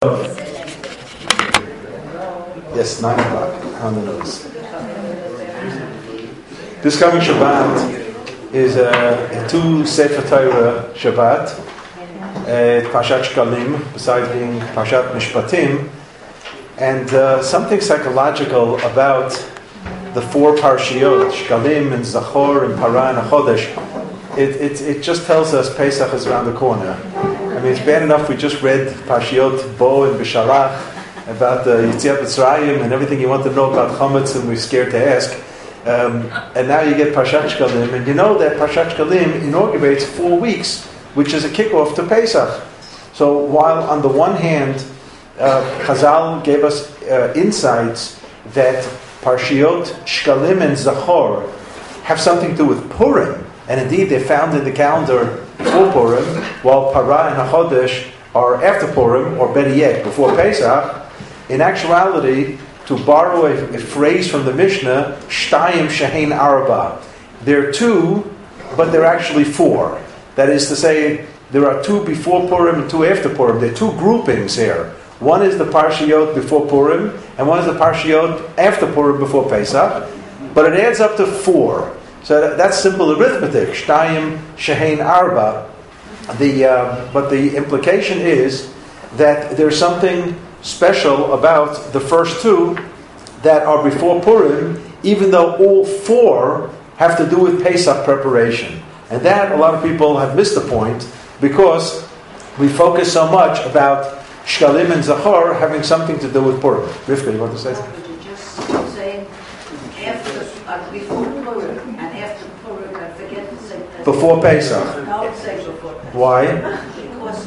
Yes, 9 o'clock on the nose. This coming Shabbat is a two Sefer Torah Shabbat. Parshat Shkalim, besides being Parshat Mishpatim, and something psychological about the four Parshiot, Shkalim and Zachor and Parah and Chodesh. It just tells us Pesach is around the corner. I mean, it's bad enough we just read Parshiot Bo and Bisharach about the Yetziat Mitzrayim and everything you want to know about Chametz, and we're scared to ask. And now you get Parshat Shkalim, and you know that Parshat Shkalim inaugurates 4 weeks, which is a kickoff to Pesach. So while on the one hand, Chazal gave us insights that Parshiot Shkalim and Zachor have something to do with Purim, and indeed they're found in the calendar before Purim, while Parah and HaChodesh are after Purim, or better yet, before Pesach. In actuality, to borrow a phrase from the Mishnah, Shtayim Shehein Arba. There are two, but they're actually four. That is to say, there are two before Purim and two after Purim. There are two groupings here. One is the Parshiot before Purim, and one is the Parshiot after Purim before Pesach. But it adds up to 4. So that's simple arithmetic. Shtayim Shehein Arba. But the implication is that there's something special about the first two that are before Purim, even though all 4 have to do with Pesach preparation. And that, a lot of people have missed the point, because we focus so much about Shkalim and Zachor having something to do with Purim. Rivka, you want to say something? Could you just say before Purim and after Purim, I forget to say that. Before Pesach. No, say before Pesach. Why? Because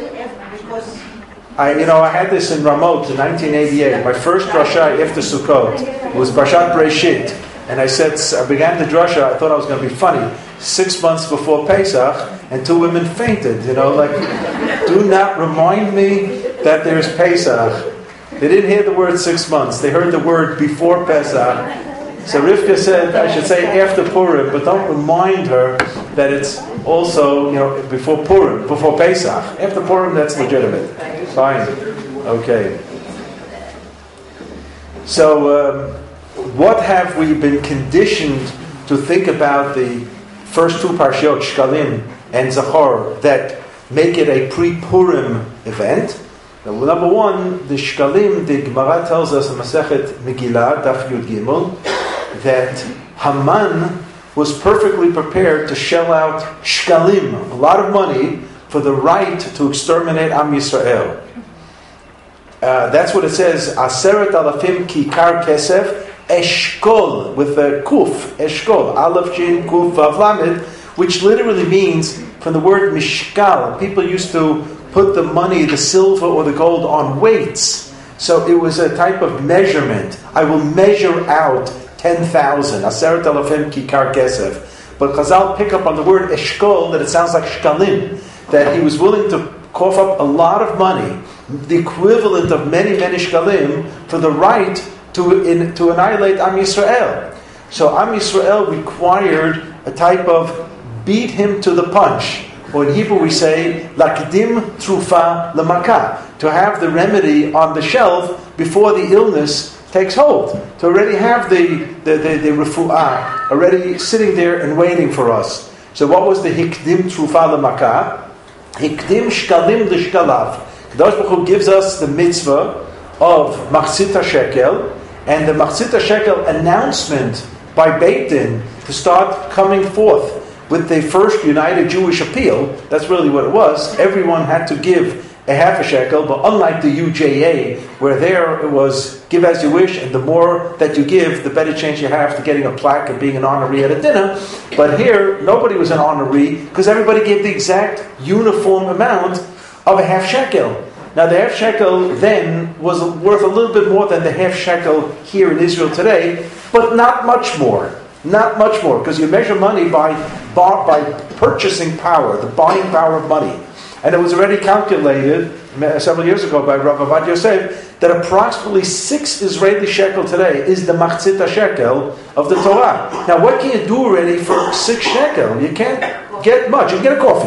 I had this in Ramot in 1988. My first drasha after Sukkot was Parshat Breshit, and I began the drasha. I thought I was going to be funny. 6 months before Pesach, and 2 women fainted. Do not remind me that there's Pesach. They didn't hear the word 6 months. They heard the word before Pesach. So Rivka said I should say after Purim, but don't remind her that it's also before Purim, before Pesach. After Purim, that's legitimate. Fine. Okay. So what have we been conditioned to think about the first two Parshiot, Shkalim and Zachor, that make it a pre-Purim event? Well, number one, the Shkalim, the Gemara tells us in Masechet Megillah, Daf Yud Gimel, that Haman was perfectly prepared to shell out Shkalim, a lot of money, for the right to exterminate Am Yisrael. That's what it says, Aseret Alafim Kikar Kesef Eshkol, with a Kuf, Eshkol, Aleph Shin Kuf Vav Lamed, which literally means, from the word Mishkal, people used to put the money, the silver or the gold, on weights. So it was a type of measurement. I will measure out 10,000. Aseret Alafim Kikar Kesef. But Chazal pick up on the word Eshkol, that it sounds like Shkalim, that he was willing to cough up a lot of money, the equivalent of many, many Shkalim, for the right to annihilate Am Yisrael. So Am Yisrael required a type of beat him to the punch. Or in Hebrew we say, Lakdim Trufa Lamaka, to have the remedy on the shelf before the illness takes hold. To already have the refu'ah already sitting there and waiting for us. So what was the Hikdim Trufa Lamaka? Hikdim Shkalim L'Shkalav. Kadosh Baruch Hu gives us the mitzvah of Machzit HaShekel, and the Machzit HaShekel announcement by Beit Din to start coming forth with the first United Jewish Appeal. That's really what it was. Everyone had to give a half a shekel, but unlike the UJA, where there it was give as you wish, and the more that you give, the better chance you have to getting a plaque and being an honoree at a dinner. But here, nobody was an honoree, because everybody gave the exact uniform amount of a half shekel. Now the half shekel then was worth a little bit more than the half shekel here in Israel today, but not much more. Not much more, because you measure money by purchasing power, the buying power of money. And it was already calculated several years ago by Rav Avad Yosef that approximately 6 Israeli shekel today is the Machzit HaShekel of the Torah. Now what can you do already for 6 shekel? You can't get much. You can get a coffee.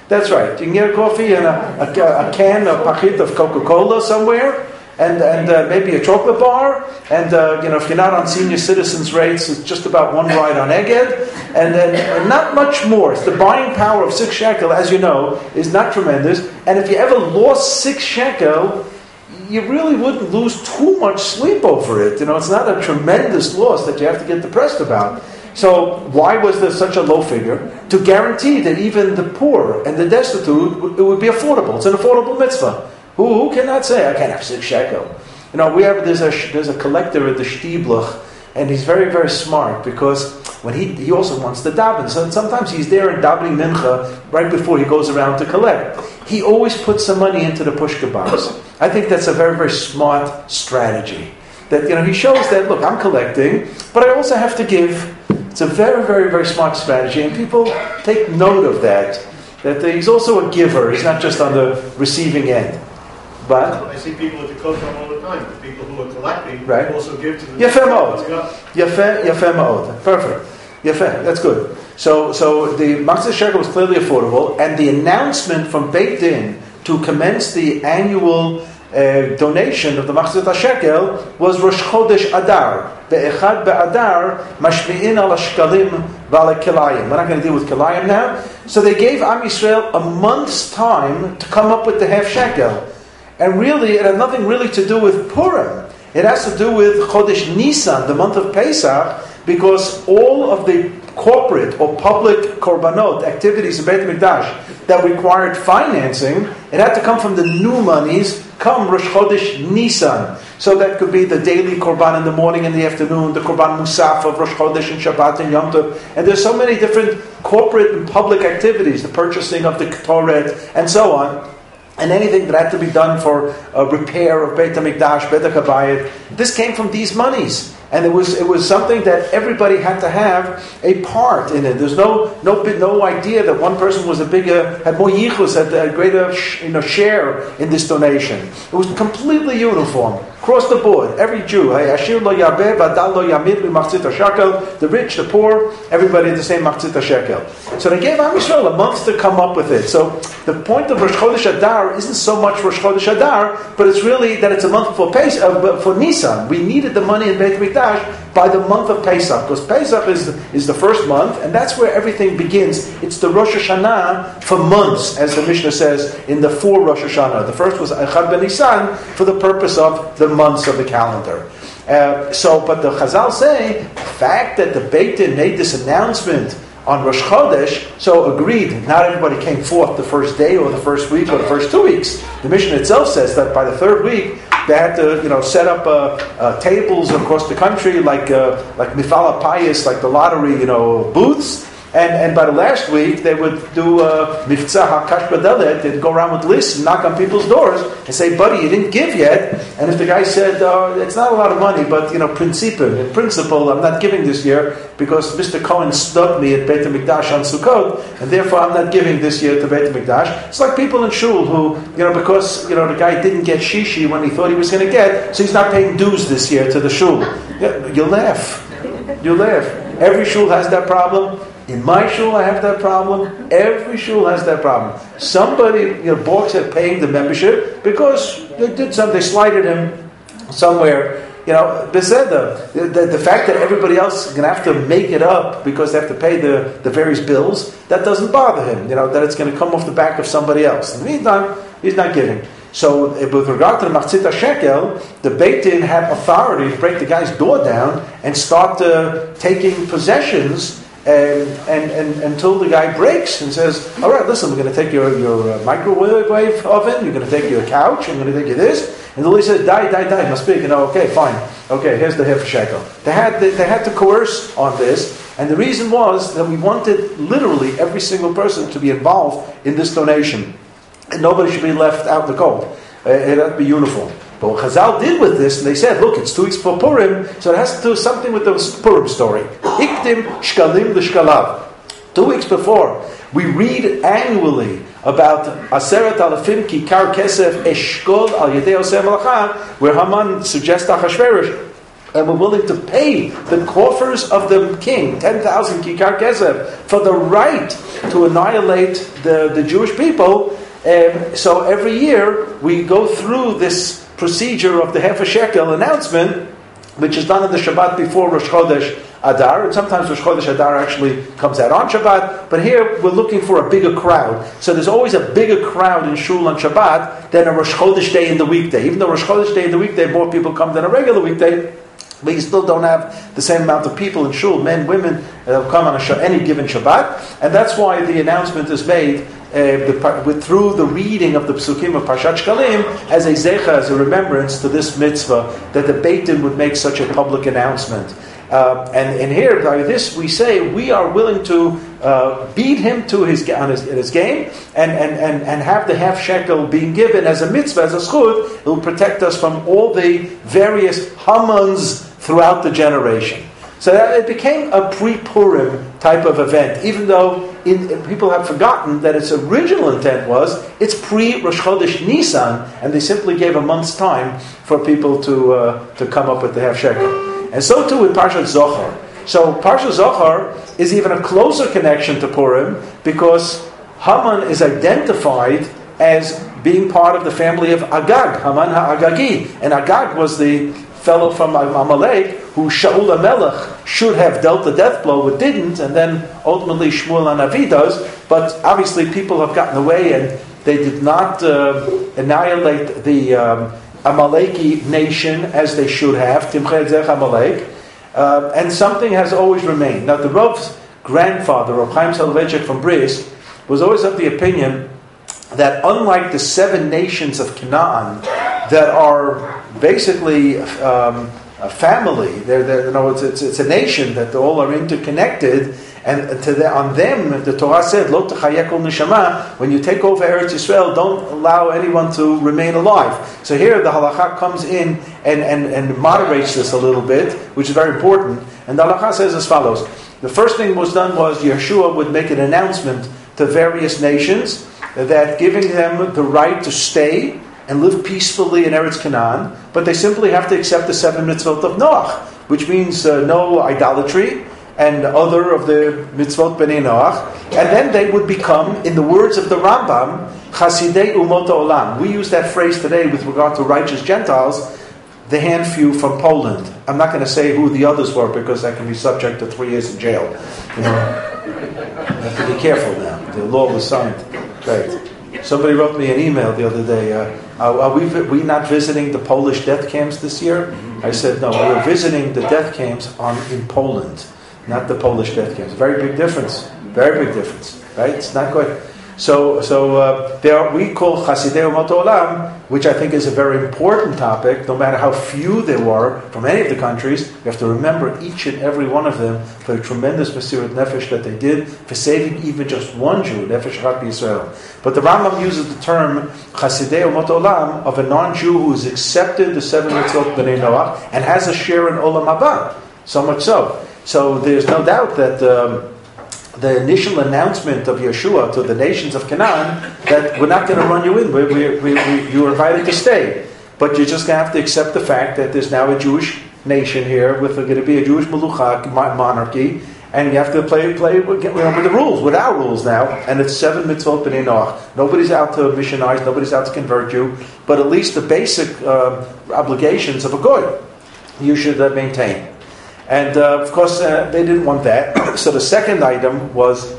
That's right. You can get a coffee and a can, a packet of Coca-Cola somewhere, and maybe a chocolate bar, and if you're not on senior citizens rates, it's just about one ride on Egged, and then not much more. It's the buying power of 6 shekel, as you know, is not tremendous. And if you ever lost 6 shekel, you really wouldn't lose too much sleep over it. It's not a tremendous loss that you have to get depressed about. So why was there such a low figure? To guarantee that even the poor and the destitute, it would be affordable. It's an affordable mitzvah. Who cannot say, I can't have 6 shekel? There's a collector at the Shtibluch, and he's very, very smart, because when he also wants to daven. So sometimes he's there in davening mincha right before he goes around to collect. He always puts some money into the pushka box. I think that's a very, very smart strategy. That he shows that, look, I'm collecting, but I also have to give. It's a very, very, very smart strategy, and people take note of that. That he's also a giver. He's not just on the receiving end. But I see people at the Kotam all the time. The people who are collecting right. also give to the... Yafeh ma'od. Yafeh ma'od. Perfect. Yafeh. That's good. So the Machzor Shekel was clearly affordable, and the announcement from Beit Din to commence the annual donation of the Machzor Shekel was Rosh Chodesh Adar. Be'echad be'adar mashmi'in al shkalim v'al kilayim. We're not going to deal with kilayim now. So they gave Am Yisrael a month's time to come up with the half shekel. And really, it had nothing really to do with Purim. It has to do with Chodesh Nisan, the month of Pesach, because all of the corporate or public korbanot activities in Beit HaMikdash that required financing, it had to come from the new monies, come Rosh Chodesh Nisan. So that could be the daily korban in the morning and the afternoon, the korban musaf of Rosh Chodesh and Shabbat and Yom Tov. And there's so many different corporate and public activities, the purchasing of the Ketoret and so on. And anything that had to be done for a repair of Beit HaMikdash, Beit HaKabayit, this came from these monies. And it was something that everybody had to have a part in it. There's no idea that one person had more yichus, had a greater share in this donation. It was completely uniform, across the board. Every Jew, the rich, the poor, everybody had the same Machzor Shekel. So they gave Am Yisrael a month to come up with it. So the point of Rosh Chodesh Adar isn't so much Rosh Chodesh Adar, but it's really that it's a month for Nisan. We needed the money in Beit HaMikdash by the month of Pesach, because Pesach is the first month, and that's where everything begins. It's the Rosh Hashanah for months, as the Mishnah says in the 4 Rosh Hashanah. The first was Echad Ben Nisan for the purpose of the months of the calendar. But the Chazal say the fact that the Beit Din made this announcement on Rosh Chodesh, so agreed, not everybody came forth the first day or the first week or the first 2 weeks. The Mishnah itself says that by the 3rd week, they had to, set up tables across the country like Mifal HaPayis, like the lottery, booths. And by the last week, they would do Miftzah HaKash B'Dalet. They'd go around with lists and knock on people's doors and say, buddy, you didn't give yet. And if the guy said, it's not a lot of money, but, in principle, I'm not giving this year because Mr. Cohen snubbed me at Beit HaMikdash on Sukkot, and therefore I'm not giving this year to Beit HaMikdash. It's like people in shul who, because, the guy didn't get shishi when he thought he was going to get, so he's not paying dues this year to the shul. You laugh. Every shul has that problem. In my shul, I have that problem. Every shul has that problem. Somebody, balks at paying the membership because they slighted him somewhere. The fact that everybody else is going to have to make it up because they have to pay the various bills, that doesn't bother him. That it's going to come off the back of somebody else. In the meantime, he's not giving. So, with regard to the Machzor Shekel, the Beit Din had authority to break the guy's door down and start taking possessions. And until the guy breaks and says, all right, listen, we're going to take your microwave oven, you're going to take your couch, I'm going to take you this. And the Lord says, die, must speak. Okay, fine. Okay, here's the half shekel. They had to coerce on this, and the reason was that we wanted literally every single person to be involved in this donation. And nobody should be left out in the cold. It had to be uniform. But what Chazal did with this, and they said, look, it's 2 weeks for Purim, so it has to do something with the Purim story. Ikdim shkalim l'shkalav. 2 weeks before, we read annually about Aseret Alafim Kikar Kesef Eshkol Al Yedei Oseh Malacha, where Haman suggests to Achashverosh and were willing to pay the coffers of the king 10,000 kikar kesef for the right to annihilate the Jewish people. So every year we go through this procedure of the half a shekel announcement, which is done on the Shabbat before Rosh Chodesh Adar, and sometimes Rosh Chodesh Adar actually comes out on Shabbat, but here we're looking for a bigger crowd. So there's always a bigger crowd in Shul on Shabbat than a Rosh Chodesh day in the weekday. Even though Rosh Chodesh day in the weekday, more people come than a regular weekday, but you still don't have the same amount of people in Shul, men, women, come on any given Shabbat, and that's why the announcement is made through the reading of the Psukim of Parshat Shkalim as a zecha, as a remembrance to this mitzvah, that the Beit Din would make such a public announcement. And here, by this, we say we are willing to beat him to his game and have the half shekel being given as a mitzvah, as a schut. It will protect us from all the various Hamans throughout the generation. So that it became a pre-Purim type of event, even though people have forgotten that its original intent was it's pre-Rosh Chodesh Nisan, and they simply gave a month's time for people to come up with the half shekel. And so too with Parshat Zohar. So Parshat Zohar is even a closer connection to Purim because Haman is identified as being part of the family of Agag, Haman HaAgagi. And Agag was the fellow from Amalek who Shaul HaMelech should have dealt the death blow but didn't, and then ultimately Shmuel HaNavi does. But obviously people have gotten away and they did not annihilate the Amaleki nation as they should have, Timchei Zech Amalek, and something has always remained. Now the Rav's grandfather, Rav Chaim Soloveitchik from Brisk, was always of the opinion that unlike the 7 nations of Canaan that are basically a family, it's a nation that all are interconnected, and on them the Torah said, "Lo techayek kol neshama." When you take over Eretz Yisrael, don't allow anyone to remain alive. So here the halacha comes in and moderates this a little bit, which is very important. And the halacha says as follows: the first thing was done was Yeshua would make an announcement to various nations that giving them the right to stay and live peacefully in Eretz Canaan, but they simply have to accept the 7 mitzvot of Noach, which means no idolatry and other of the mitzvot b'nei Noach, and then they would become, in the words of the Rambam, Chasidei Umot Olam. We use that phrase today with regard to righteous Gentiles, the handful from Poland. I'm not going to say who the others were because I can be subject to 3 years in jail. You have to be careful now. The law was signed. Right. Somebody wrote me an email the other day. Are we not visiting the Polish death camps this year? I said, no, we're visiting the death camps in Poland, not the Polish death camps. Very big difference. Very big difference. Right? It's not good. So we call Chasidei Umot Olam, which I think is a very important topic, no matter how few there were from any of the countries. You have to remember each and every one of them for the tremendous Mesirat Nefesh that they did for saving even just one Jew, Nefesh Rat B'Yisrael. But the Rambam uses the term Chasidei Umot Olam of a non-Jew who has accepted the 7 mitzvot b'nei Noach and has a share in Olam Haba. So much so. So there's no doubt that the initial announcement of Yeshua to the nations of Canaan that we're not going to run you in, you're invited to stay, but you're just going to have to accept the fact that there's now a Jewish nation here with going to be a Jewish Melucha monarchy, and you have to play with the rules, with our rules now, and it's 7 mitzvot b'nei Noach. Nobody's out to missionize, nobody's out to convert you, but at least the basic obligations of a goy you should maintain. And of course, they didn't want that. So the second item was,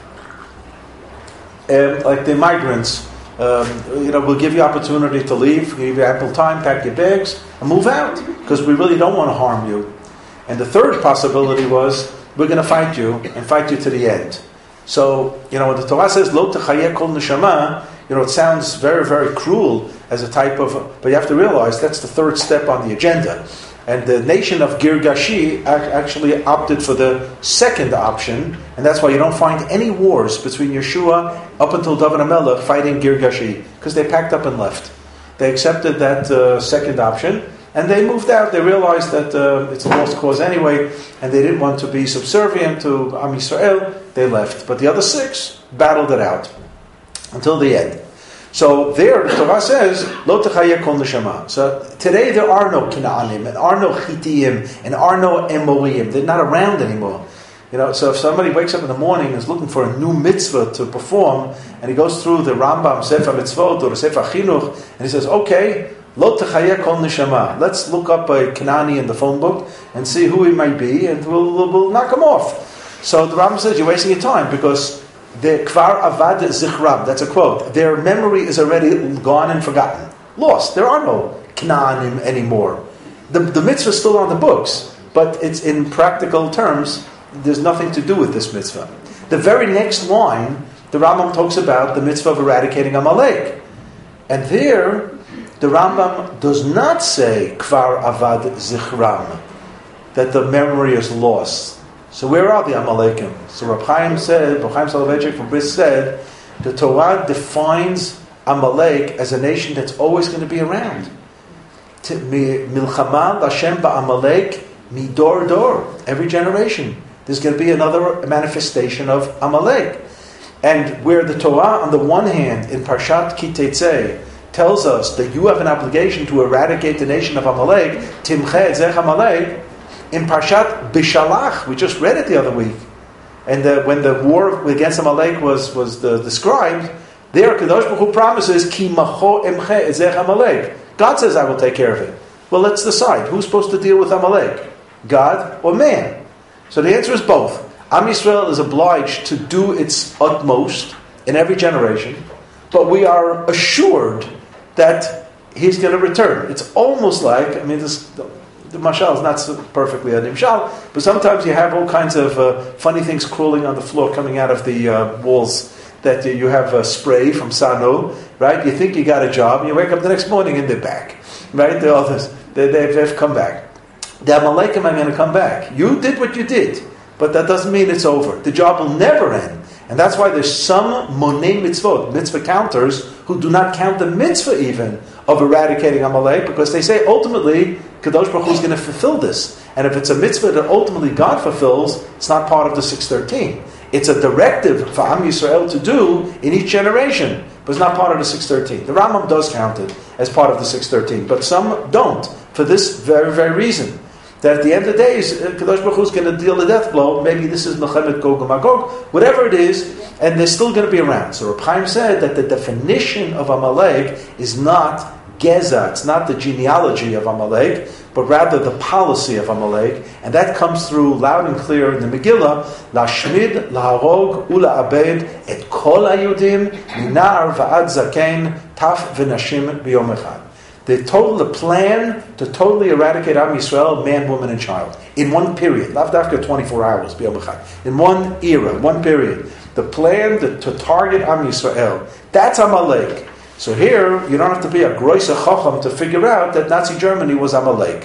like the migrants, we'll give you opportunity to leave, give you ample time, pack your bags, and move out, because we really don't want to harm you. And the third possibility was, we're going to fight you, and fight you to the end. So, when the Torah says, Lo techayek kol neshama, it sounds very, very cruel as a type of, but you have to realize that's the third step on the agenda. And the nation of Girgashi actually opted for the second option, and that's why you don't find any wars between Yeshua up until David HaMelech fighting Girgashi, because they packed up and left. They accepted that second option, and they moved out. They realized that it's a lost cause anyway, and they didn't want to be subservient to Am Yisrael. They left. But the other 6 battled it out until the end. So there, the Torah says, Lo techaya kol neshama. So today there are no Canaanim, and are no Chittim, and are no Emorim. They're not around anymore. So if somebody wakes up in the morning and is looking for a new mitzvah to perform, and he goes through the Rambam Sefer Mitzvot or the Sefer Chinuch, and he says, okay, Lo techaya kol neshama. Let's look up a Kanaani in the phone book and see who he might be, and we'll knock him off. So the Rambam says, you're wasting your time, because the kvar avad zichram, that's a quote, their memory is already gone and forgotten. Lost. There are no Canaanim anymore. The mitzvah is still on the books, but it's in practical terms, there's nothing to do with this mitzvah. The very next line, the Rambam talks about the mitzvah of eradicating Amalek. And there, the Rambam does not say kvar avad zichram, that the memory is lost. So where are the Amalekim? So Reb Chaim Soloveitchik from Bris said, the Torah defines Amalek as a nation that's always going to be around. Milchama Lashem ba'Amalek midor dor. Every generation, there's going to be another manifestation of Amalek. And where the Torah, on the one hand, in Parshat Ki Teitzei, tells us that you have an obligation to eradicate the nation of Amalek, Timche Zech Amalek. In Parshat Bishalach, we just read it the other week, and when the war against Amalek was described, there Kadosh Baruch Hu promises, Ki macho emche ezech Amalek. God says, I will take care of it. Well, let's decide. Who's supposed to deal with Amalek? God or man? So the answer is both. Am Yisrael is obliged to do its utmost in every generation, but we are assured that he's going to return. It's almost like, the mashal is not so perfectly a nimshal, but sometimes you have all kinds of funny things crawling on the floor coming out of the walls, that you have spray from Sano, right? You think you got a job, and you wake up the next morning and they're back, right? They've come back. The Amalekim are going to come back. You did what you did, but that doesn't mean it's over. The job will never end. And that's why there's some monei mitzvot, mitzvah counters, who do not count the mitzvah even of eradicating Amalek, because they say ultimately Kadosh Baruch Hu is going to fulfill this. And if it's a mitzvah that ultimately God fulfills, it's not part of the 613. It's a directive for Am Yisrael to do in each generation, but it's not part of the 613. The Rambam does count it as part of the 613, but some don't, for this very, very reason. That at the end of the day, Kadosh Baruch Hu is going to deal the death blow. Maybe this is Melchemet Gog and Magog, whatever it is, and they're still going to be around. So Reb Chaim said that the definition of Amalek is not Geza, it's not the genealogy of Amalek, but rather the policy of Amalek, and that comes through loud and clear in the Megillah, Lashmid, Laharog, Ula'abed, et kol hayudim, minar va'ad zaken, taf v'nashim b'yom echad. The plan to totally eradicate Am Yisrael, man, woman, and child, in one period, not after 24 hours, in one era, one period. The plan to target Am Yisrael, that's Amalek. So here, you don't have to be a Groise Chacham to figure out that Nazi Germany was Amalek.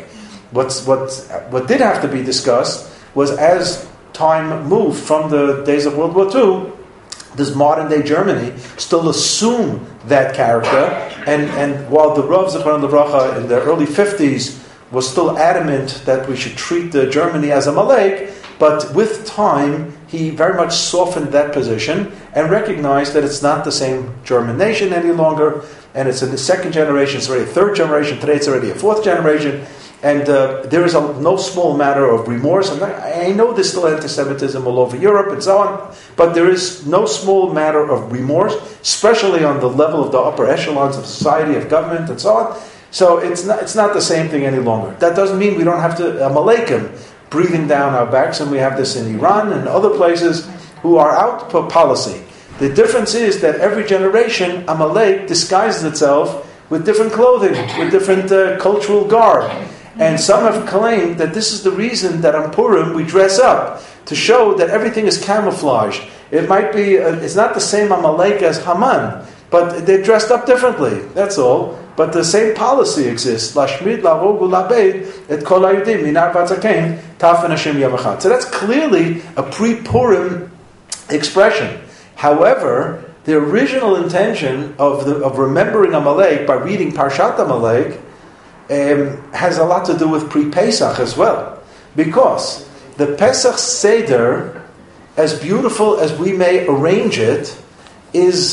What did have to be discussed was, as time moved from the days of World War II, does modern day Germany still assume that character? And while the Rav Zichron Livracha in the early 50s was still adamant that we should treat Germany as Amalek, but with time he very much softened that position and recognized that it's not the same German nation any longer, and it's in the second generation, it's already a third generation, today it's already a fourth generation. And there is no small matter of remorse. I know there's still anti-Semitism all over Europe and so on, but there is no small matter of remorse, especially on the level of the upper echelons of society, of government, and so on. So it's not the same thing any longer. That doesn't mean we don't have to Amalekim breathing down our backs, and we have this in Iran and other places who are out for policy. The difference is that every generation, Amalek disguises itself with different clothing, with different cultural garb. And some have claimed that this is the reason that on Purim we dress up, to show that everything is camouflaged. It might be, it's not the same Amalek as Haman, but they're dressed up differently, that's all. But the same policy exists. Lashmid, Lahog, Ulabed, et kol hayudim, minar vatzaken, taf v'nashim yom echad. So that's clearly a pre-Purim expression. However, the original intention of remembering Amalek by reading Parshat Amalek has a lot to do with pre-Pesach as well. Because the Pesach Seder, as beautiful as we may arrange it, is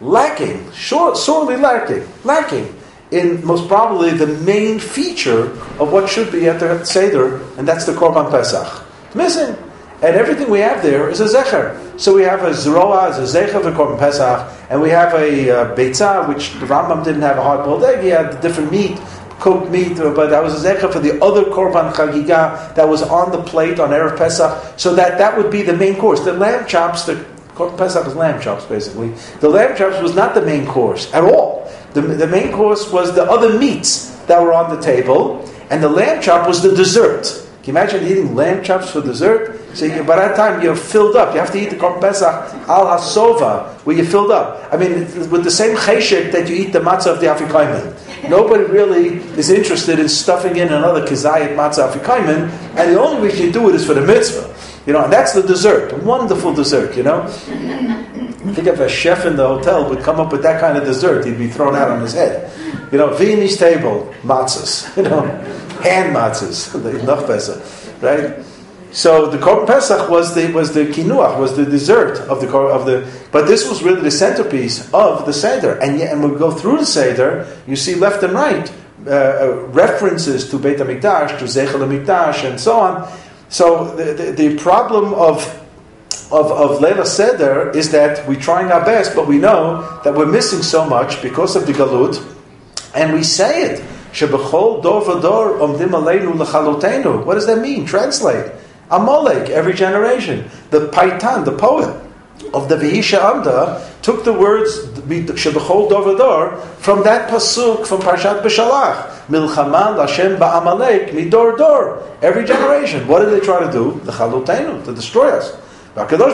lacking, sorely lacking in most probably the main feature of what should be at the Seder, and that's the Korban Pesach. It's missing. And everything we have there is a Zecher. So we have a Zeroah, as a Zecher of the Korban Pesach, and we have a Beitzah, which the Rambam didn't have a hard-boiled egg, he had different meat, cooked meat, but that was a Zecher for the other Korban Chagiga that was on the plate on Erev Pesach, so that would be the main course. The lamb chops, the Korban Pesach is lamb chops, basically. The lamb chops was not the main course at all. The main course was the other meats that were on the table, and the lamb chop was the dessert. Can you imagine eating lamb chops for dessert? So by that time you're filled up. You have to eat the Korban Pesach al hasova, where you're filled up. I mean, with the same cheshek that you eat the matzah of the Afikaimen. Nobody really is interested in stuffing in another kizayit matzah Afikaimen, and the only way you do it is for the mitzvah. And that's the dessert, a wonderful dessert, I think if a chef in the hotel would come up with that kind of dessert, he'd be thrown out on his head. Viennese table, matzahs, hand matzahs, noch besser, right? So the Korban Pesach was the kinuach, was the dessert of the. But this was really the centerpiece of the Seder, and when we go through the Seder, you see left and right references to Beit HaMikdash, to Zeichel HaMikdash, and so on. So the problem of Leila Seder is that we're trying our best, but we know that we're missing so much because of the Galut, and we say it. Shebechol dor v'dor omdim aleinu lechalotenu. What does that mean? Translate. Amalek, every generation. The Paitan, the poet of the V'hisha Amda, took the words Shebechol dor v'dor from that pasuk from Parshat B'Shalach. Milchama Lashem ba'amalek midor dor. Every generation. What did they try to do? Lechalotenu, to destroy us. But thank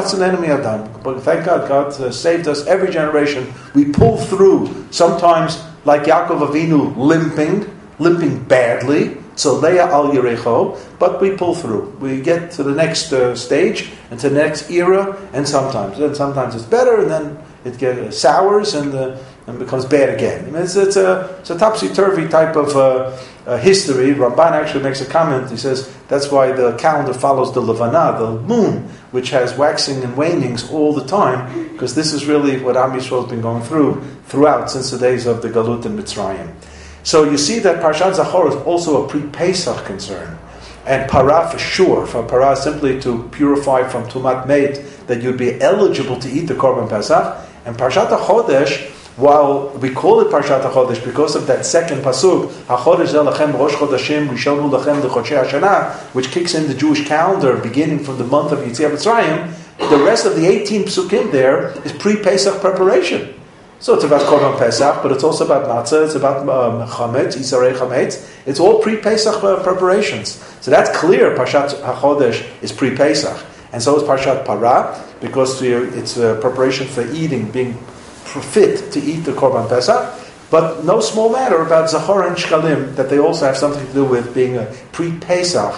God, God saved us every generation. We pull through, sometimes like Yaakov Avinu, limping badly, so Leah al Yerecho, but we pull through. We get to the next stage, and to the next era, and sometimes it's better, and then it gets sours, and becomes bad again. I mean, it's a topsy-turvy type of history. Ramban actually makes a comment. He says that's why the calendar follows the Levana, the moon, which has waxing and wanings all the time, because this is really what Am Yisrael has been going throughout since the days of the Galut and Mitzrayim. So you see that Parshat Zachor is also a pre-Pesach concern. And Parah for sure, for Parah simply to purify from Tumat Meit, that you'd be eligible to eat the Korban Pesach. And Parshat HaChodesh, while we call it Parshat HaChodesh because of that second pasuk, HaChodesh Zeh Lachem Rosh Chodeshim Rishonu Lachem L'Chodshei HaShana, which kicks in the Jewish calendar beginning from the month of Yetziat Mitzrayim, the rest of the 18 psukim there is pre-Pesach preparation. So it's about Korban Pesach, but it's also about matzah, it's about chametz, Yisarei chametz. It's all pre-Pesach preparations. So that's clear, Parshat HaChodesh is pre-Pesach. And so is Parshat Parah, because it's a preparation for eating, being fit to eat the Korban Pesach. But no small matter about Zachor and Shkalim, that they also have something to do with being a pre-Pesach.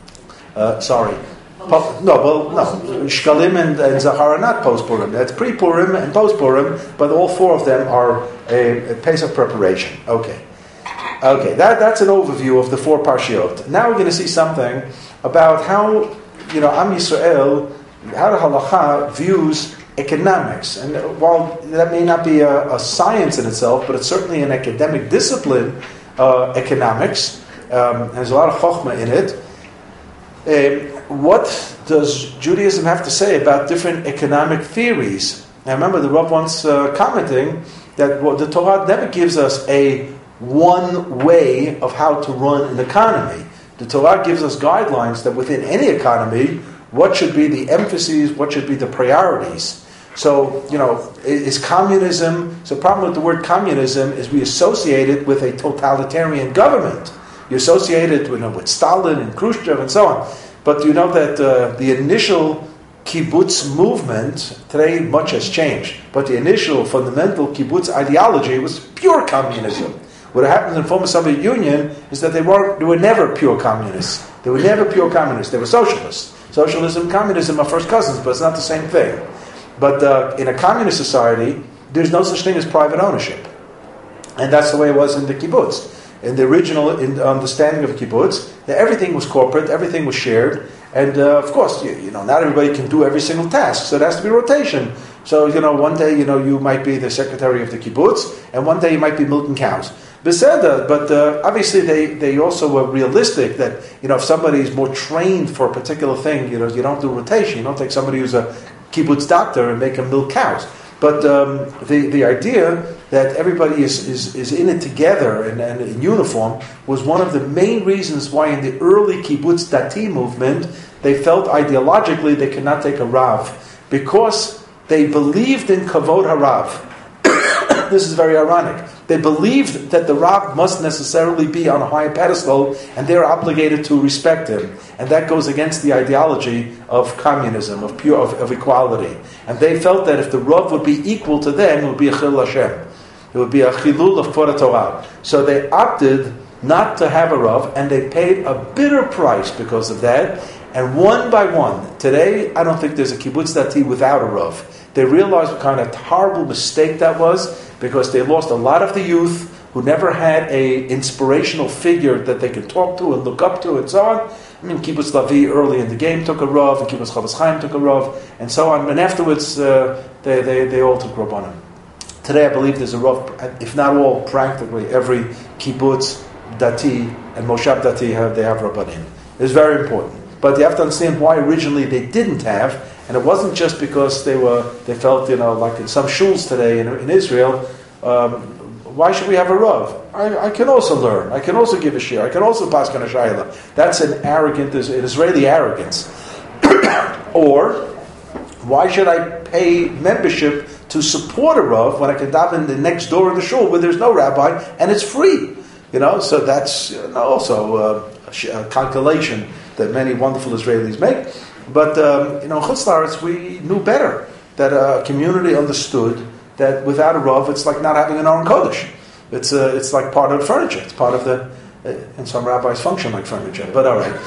Shkalim and Zachar are not post-Purim. That's pre-Purim and post-Purim, but all four of them are a Pesach preparation. Okay, that's an overview of the four Parshiot. Now we're going to see something about how, Am Yisrael, how the Halacha views economics. And while that may not be a science in itself, but it's certainly an academic discipline, economics. There's a lot of chokhmah in it. What does Judaism have to say about different economic theories? I remember the Rav once commenting that the Torah never gives us a one way of how to run an economy. The Torah gives us guidelines that within any economy, what should be the emphases, what should be the priorities. So, is communism, so the problem with the word communism is we associate it with a totalitarian government. You associate it with Stalin and Khrushchev and so on. But you know that the initial kibbutz movement, today much has changed, but the initial fundamental kibbutz ideology was pure communism. What happened in the former Soviet Union is that they were never pure communists. They were never pure communists. They were socialists. Socialism and communism are first cousins, but it's not the same thing. But in a communist society, there's no such thing as private ownership. And that's the way it was in the kibbutz. In the original understanding of kibbutz, that everything was corporate, everything was shared, And of course, not everybody can do every single task, so there has to be rotation. So, one day, you might be the secretary of the kibbutz, and one day you might be milking cows. Beseda, but obviously they also were realistic that, if somebody is more trained for a particular thing, you don't do rotation. You don't take somebody who's a kibbutz doctor and make him milk cows. But the idea that everybody is in it together and in uniform was one of the main reasons why in the early kibbutz dati movement, they felt ideologically they could not take a rav, because they believed in kavod harav. This is very ironic. They believed that the Rav must necessarily be on a high pedestal, and they're obligated to respect him. And that goes against the ideology of communism, of equality. And they felt that if the Rav would be equal to them, it would be a chilul Hashem. It would be a chilul of Kvorat Torah. So they opted not to have a Rav, and they paid a bitter price because of that. And one by one, today, I don't think there's a kibbutz dati without a Rav. They realized what kind of horrible mistake that was, because they lost a lot of the youth who never had a inspirational figure that they could talk to and look up to and so on. I mean, Kibbutz Lavi early in the game took a Rav, and Kibbutz Chavetz Chaim took a Rav, and so on. And afterwards, they all took Rabbanim. Today, I believe there's a Rav, if not all, practically every Kibbutz Dati and Moshav Dati they have Rabbanim. It's very important. But you have to understand why originally they didn't have, and it wasn't just because they felt, like in some shuls today in Israel, why should we have a Rav? I can also learn. I can also give a shir. I can also pass on a shayla. That's an Israeli arrogance. Or, why should I pay membership to support a Rav when I can daven the next door in the shul where there's no rabbi and it's free? So that's also a calculation that many wonderful Israelis make. But, in Chutz La'aretz, we knew better, that a community understood that without a Rav, it's like not having an Aron Kodesh. It's like part of the furniture. It's part of and some rabbis function like furniture. But all right.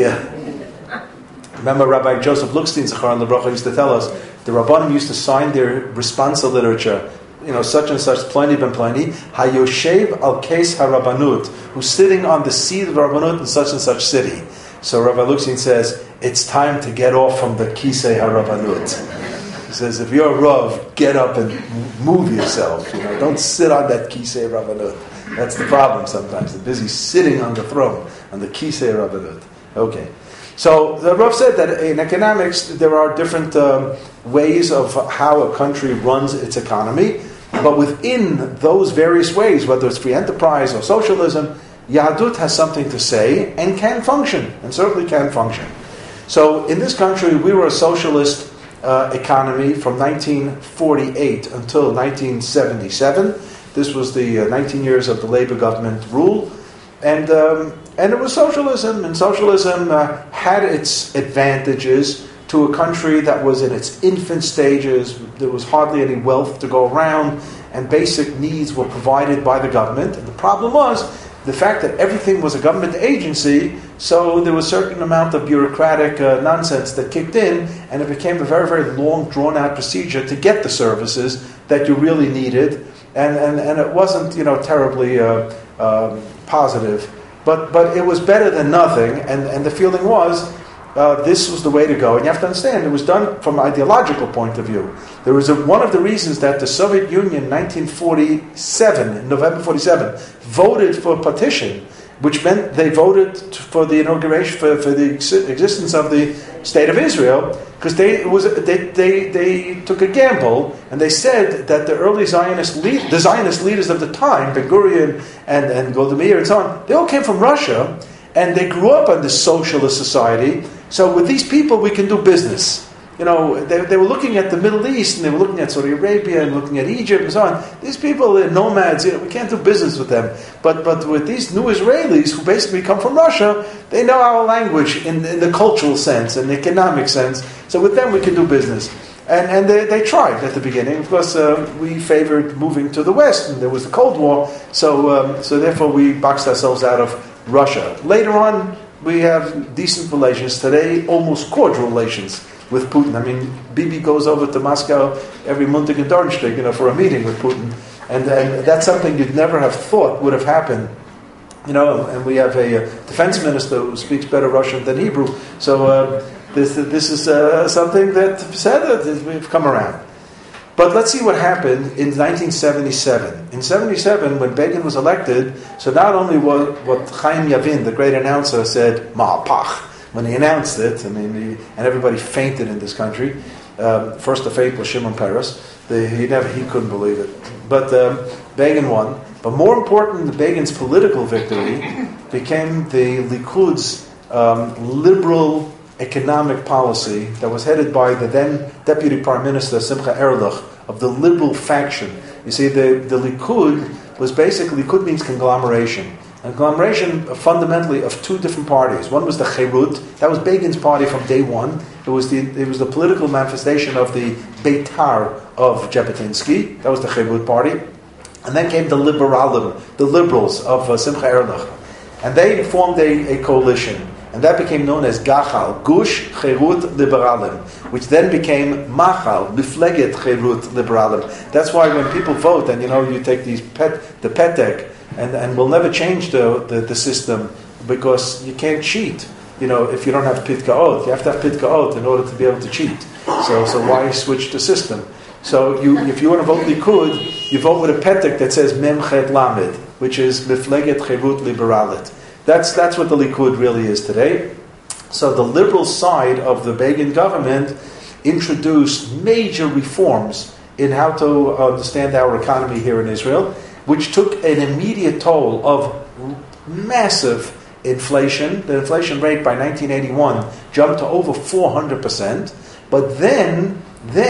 Remember Rabbi Joseph Luxstein, Zechar and Lebrocha, used to tell us, the Rabbanim used to sign their responsa literature, such and such, Pliny ben Pliny, Hayoshev al Kes HaRabbanut, who's sitting on the seat of Rabbanut in such and such city. So Rabbi Luxin says, it's time to get off from the Kisei HaRabbanut. He says, if you're a Rav, get up and move yourself. Don't sit on that Kisei HaRabbanut. That's the problem sometimes. They're busy sitting on the throne, on the Kisei HaRabbanut. Okay. So the Rav said that in economics, there are different ways of how a country runs its economy. But within those various ways, whether it's free enterprise or socialism, Yahadut has something to say and can function, and certainly can function. So in this country, we were a socialist economy from 1948 until 1977. This was the 19 years of the Labour government rule. And it was socialism, and socialism had its advantages to a country that was in its infant stages. There was hardly any wealth to go around, and basic needs were provided by the government. And the problem was the fact that everything was a government agency, so there was a certain amount of bureaucratic nonsense that kicked in, and it became a very, very long, drawn-out procedure to get the services that you really needed, and it wasn't, terribly positive, but it was better than nothing, and the feeling was this was the way to go. And you have to understand, it was done from an ideological point of view. There was one of the reasons that the Soviet Union in 1947, in November 47, voted for partition, which meant they voted for the inauguration, for the existence of the State of Israel, because they took a gamble, and they said that the early Zionist leaders of the time, Ben Gurion and Golda Meir and so on, they all came from Russia, and they grew up in this socialist society. So with these people, we can do business. They were looking at the Middle East, and they were looking at Saudi Arabia, and looking at Egypt, and so on. These people are nomads. We can't do business with them. But with these new Israelis, who basically come from Russia, they know our language in the cultural sense and the economic sense. So with them, we can do business. And they tried at the beginning. Of course, we favored moving to the West, and there was the Cold War. So therefore, we boxed ourselves out of Russia. Later on, we have decent relations. Today, almost cordial relations with Putin. I mean, Bibi goes over to Moscow every Montag and Dornsteig, for a meeting with Putin. And that's something you'd never have thought would have happened and we have a defense minister who speaks better Russian than Hebrew. So this is something that we've come around. But let's see what happened in 1977. In 77, when Begin was elected, so not only what Chaim Yavin, the great announcer, said, Ma'apach, when he announced it, and everybody fainted in this country. First to faint was Shimon Peres. He couldn't believe it. But Begin won. But more important than Begin's political victory became the Likud's liberal economic policy that was headed by the then Deputy Prime Minister Simcha Ehrlich of the liberal faction. You see, the Likud was basically, Likud means conglomeration. A conglomeration fundamentally of two different parties. One was the Cherut, that was Begin's party from day one. It was the political manifestation of the Beitar of Jabotinsky. That was the Cherut party. And then came the Liberalim, the liberals of Simcha Ehrlich. And they formed a coalition. And that became known as Gachal, Gush Cherut Liberalim, which then became Machal, Mifleget Cherut Liberalim. That's why when people vote, and you take the Petek, and we'll never change the system because you can't cheat. If you don't have Pitkaot, you have to have Pitkaot in order to be able to cheat. So why switch the system? So if you want to vote Likud, you vote with a Petek that says Mem Chet Lamed, which is Mifleget Cherut Liberalit. That's what the Likud really is today. So the liberal side of the Begin government introduced major reforms in how to understand our economy here in Israel, which took an immediate toll of massive inflation. The inflation rate by 1981 jumped to over 400%. But then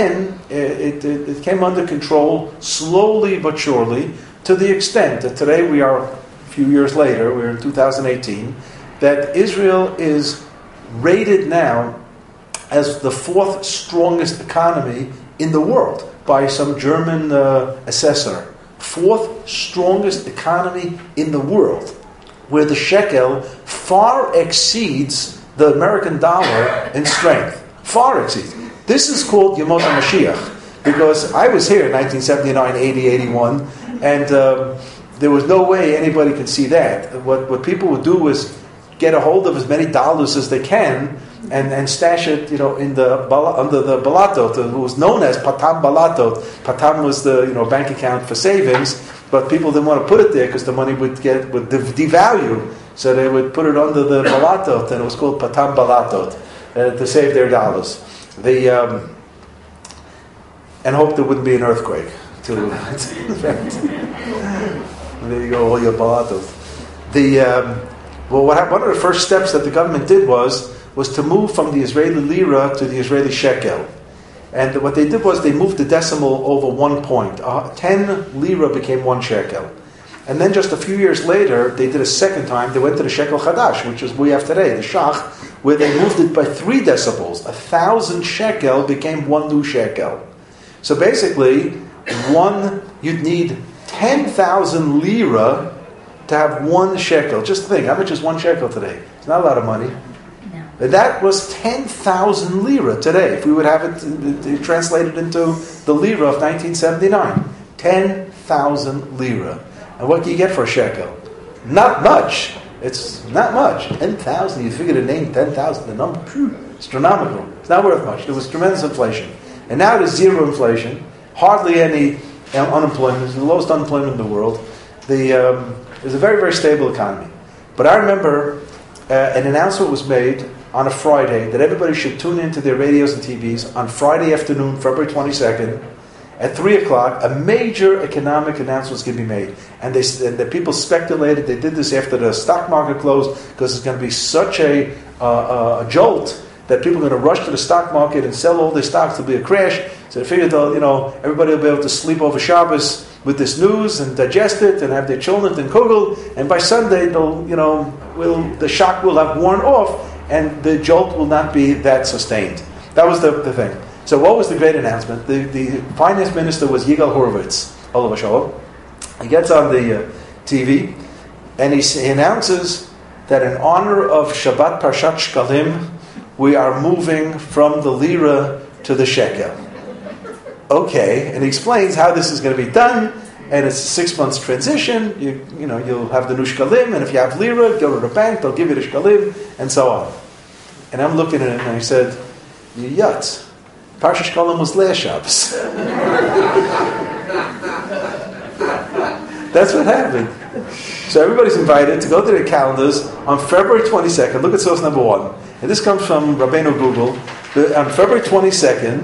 it came under control slowly but surely, to the extent that today we are, a few years later, we're in 2018, that Israel is rated now as the fourth strongest economy in the world by some German assessor. Fourth strongest economy in the world, where the shekel far exceeds the American dollar in strength. Far exceeds. This is called Yemot HaMashiach, because I was here in 1979, 80, 81, and there was no way anybody could see that. What people would do was get a hold of as many dollars as they can and stash it, under the balatot. It was known as Patam Balatot. Patam was the bank account for savings, but people didn't want to put it there because the money would devalue. So they would put it under the balatot, and it was called Patam Balatot to save their dollars. And hope there wouldn't be an earthquake. There you go, all your balatos. One of the first steps that the government did was to move from the Israeli lira to the Israeli shekel. And what they did was they moved the decimal over 1 point. 10 lira became 1 shekel. And then just a few years later, they did a second time. They went to the shekel chadash, which is we have today, the shach, where they moved it by 3 decibels. 1,000 shekel became 1 new shekel. So basically, you'd need 10,000 lira to have 1 shekel. Just think, how much is 1 shekel today? It's not a lot of money. No. That was 10,000 lira today, if we would have it translated into the lira of 1979. 10,000 lira. And what can you get for a shekel? Not much. It's not much. 10,000, you figure the name 10,000, the number, astronomical. It's not worth much. There was tremendous inflation. And now there's zero inflation, hardly any unemployment. It's the lowest unemployment in the world. There's a very, very stable economy. But I remember an announcement was made on a Friday that everybody should tune into their radios and TVs on Friday afternoon, February 22nd, at 3 o'clock. A major economic announcement was going to be made. And the people speculated, they did this after the stock market closed, because it's going to be such a jolt that people are going to rush to the stock market and sell all their stocks. There'll be a crash. So they figured, everybody will be able to sleep over Shabbos with this news and digest it and have their children in kugel. And by Sunday, the shock will have worn off and the jolt will not be that sustained. That was the thing. So what was the great announcement? The finance minister was Yigal Horowitz. Olav Shalom. He gets on the TV and he announces that in honor of Shabbat Parshat Shkalim, we are moving from the lira to the shekel. Okay, and he explains how this is going to be done, and it's a 6 months transition. You'll have the new shkalim, and if you have lira, go to the bank, they'll give you the shkalim, and so on. And I'm looking at it, and I said, "You yutz, Parsha Shkalim was last Shabbos." That's what happened. So everybody's invited to go to their calendars on February 22nd. Look at source number 1. And this comes from Rabbeinu Google. On February 22nd,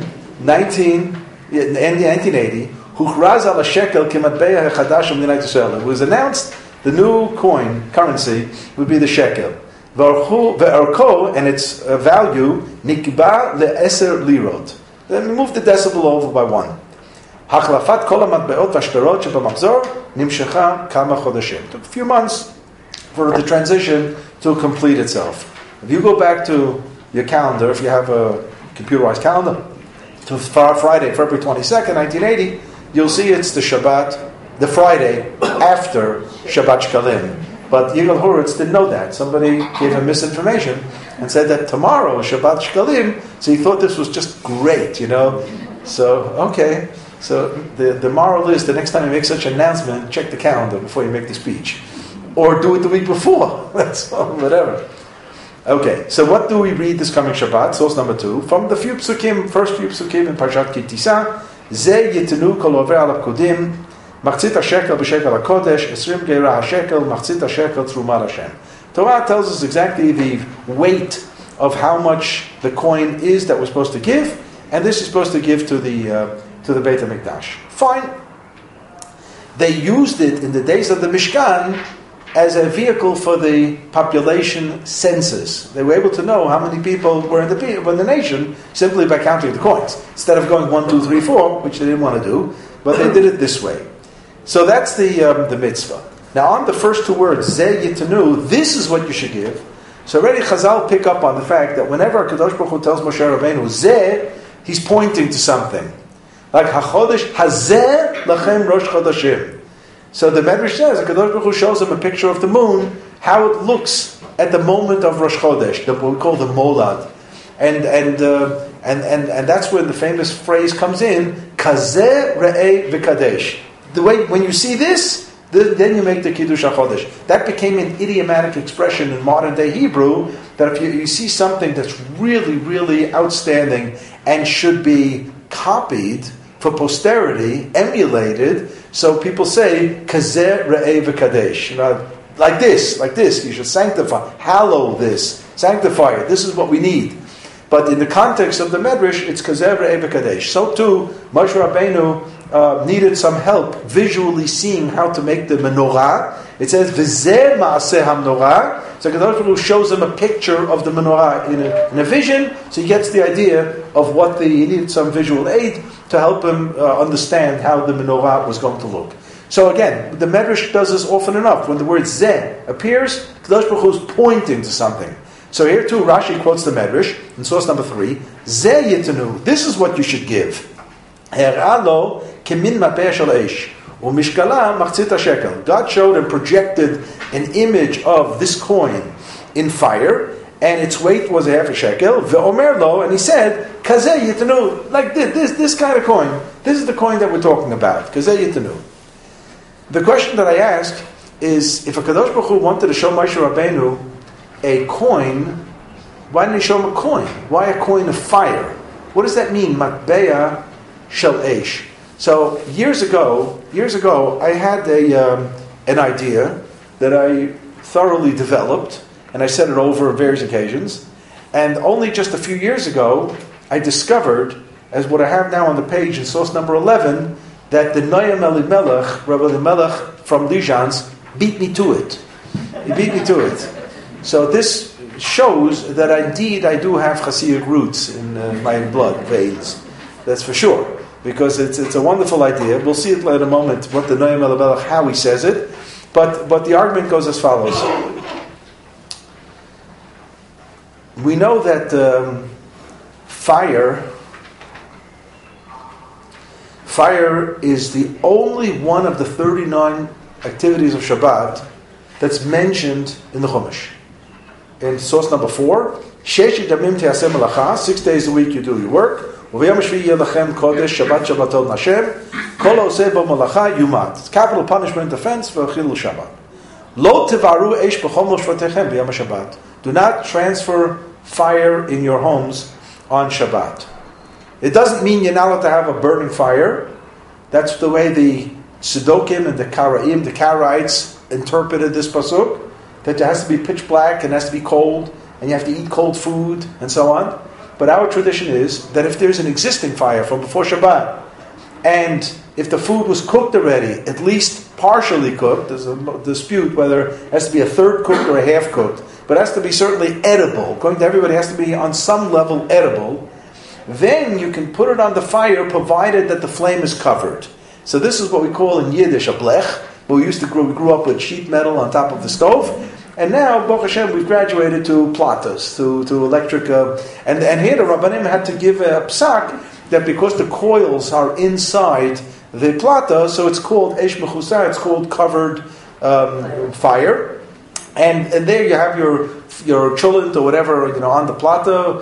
1980, Huchraz al shekel kimatbeya hechadash u'medinat Yisrael. It was announced the new coin, currency, would be the shekel. Ve'arko, and its value, nikba le'eser lirot. Then we moved the decimal over by 1. Hachlafat kol hamatbeot v'ashtarot shebamachzor nimshecha kama chodashim. Took a few months for the transition to complete itself. If you go back to your calendar, if you have a computerized calendar, to Friday, February 22nd, 1980, you'll see it's the Shabbat, the Friday after Shabbat Shkalim. But Yigal Horitz didn't know that. Somebody gave him misinformation and said that tomorrow is Shabbat Shkalim, so he thought this was just great, So, okay. So the moral is, the next time you make such an announcement, check the calendar before you make the speech. Or do it the week before. That's whatever. Okay, so what do we read this coming Shabbat? Source number 2. From the first few psukim in Parshat Ki Tisa, Ze yitenu kol over al kodim, machzit ha-shekel b'shekel ha-kodesh, 20 geira ha-shekel, machzit ha-shekel truma Hashem. Torah tells us exactly the weight of how much the coin is that we're supposed to give, and this is supposed to give to the Beit HaMikdash. Fine. They used it in the days of the Mishkan as a vehicle for the population census. They were able to know how many people were in the nation simply by counting the coins, instead of going 1, 2, 3, 4, which they didn't want to do, but they did it this way. So that's the mitzvah. Now on the first 2 words, Zeh Yitanu, this is what you should give. So already Chazal pick up on the fact that whenever Kadosh Baruch Hu tells Moshe Rabbeinu Zeh, he's pointing to something. Like HaChodesh, Hazeh Lachem Rosh Chodashim. So the Medrash says, Kadosh Baruch Hu shows him a picture of the moon, how it looks at the moment of Rosh Chodesh, what we call the Molad. And that's where the famous phrase comes in, Kazeh Re'eh V'Kadesh. The way, when you see this, then you make the Kiddush HaChodesh. That became an idiomatic expression in modern day Hebrew, that if you see something that's really, really outstanding and should be copied for posterity, emulated, so people say, Kazeh Re'eh V'Kadesh. Like this, you should sanctify, hallow this, sanctify it. This is what we need. But in the context of the Medrash, it's Kazeh Re'eh V'Kadesh. So too, Moshe Rabbeinu needed some help visually seeing how to make the menorah. It says, V'zeh ma'aseh ha-menorah. So Kadosh Baruch Hu shows him a picture of the menorah in a vision, so he gets the idea of he needed some visual aid to help him understand how the menorah was going to look. So again, the Medrash does this often enough. When the word Zeh appears, Kadosh Baruch Hu is pointing to something. So here too, Rashi quotes the Medrash in source number 3, Zeh Yitanu, this is what you should give. Her'alo kemin mapeh shel eish. God showed and projected an image of this coin in fire, and its weight was half a shekel. Ve'omer and he said, Kazeh Yitanu, like this kind of coin. This is the coin that we're talking about. Kazeh Yitanu. The question that I ask is, if a Kadosh Baruch Hu wanted to show Moshe Rabbeinu a coin, why didn't he show him a coin? Why a coin of fire? What does that mean? Matbeya shel eish. So years ago, I had an idea that I thoroughly developed, and I said it over on various occasions. And only just a few years ago, I discovered, as what I have now on the page in source number 11, that the Noam Elimelech, Rabbi Elimelech from Lizhans, beat me to it. He beat me to it. So this shows that indeed I do have Hasidic roots in my blood veins. That's for sure. Because it's a wonderful idea. We'll see it in a moment, what the Noam Elimelech, how he says it. But the argument goes as follows. We know that fire is the only one of the 39 activities of Shabbat that's mentioned in the Chumash. In source number 4, 6 days a week you do your work. Uvayom Shvi Yelachem Kodesh Shabbat Shabbatot Hashem Kol Oseh Bo Malacha Yumat. It's capital punishment offense for Chilul Shabbat. Lo Tivaru Eish B'Chom Shvatechem B'Yom Shabbat. Do not transfer fire in your homes on Shabbat. It doesn't mean you're not allowed to have a burning fire. That's the way the Sidokim and the Karaim, the Karaites, interpreted this pasuk, that it has to be pitch black and has to be cold, and you have to eat cold food, and so on. But our tradition is that if there's an existing fire from before Shabbat, and if the food was cooked already, at least partially cooked, there's a dispute whether it has to be a third cooked or a half cooked, but it has to be certainly edible. According to everybody, it has to be on some level edible. Then you can put it on the fire, provided that the flame is covered. So this is what we call in Yiddish a blech. But we grew up with sheet metal on top of the stove, and now, Baruch Hashem, we've graduated to platas, to electric. And here the Rabbanim had to give a psak that because the coils are inside the plata, so it's called Eish Mechusar, it's called covered fire. And there you have your cholent or whatever, on the plata,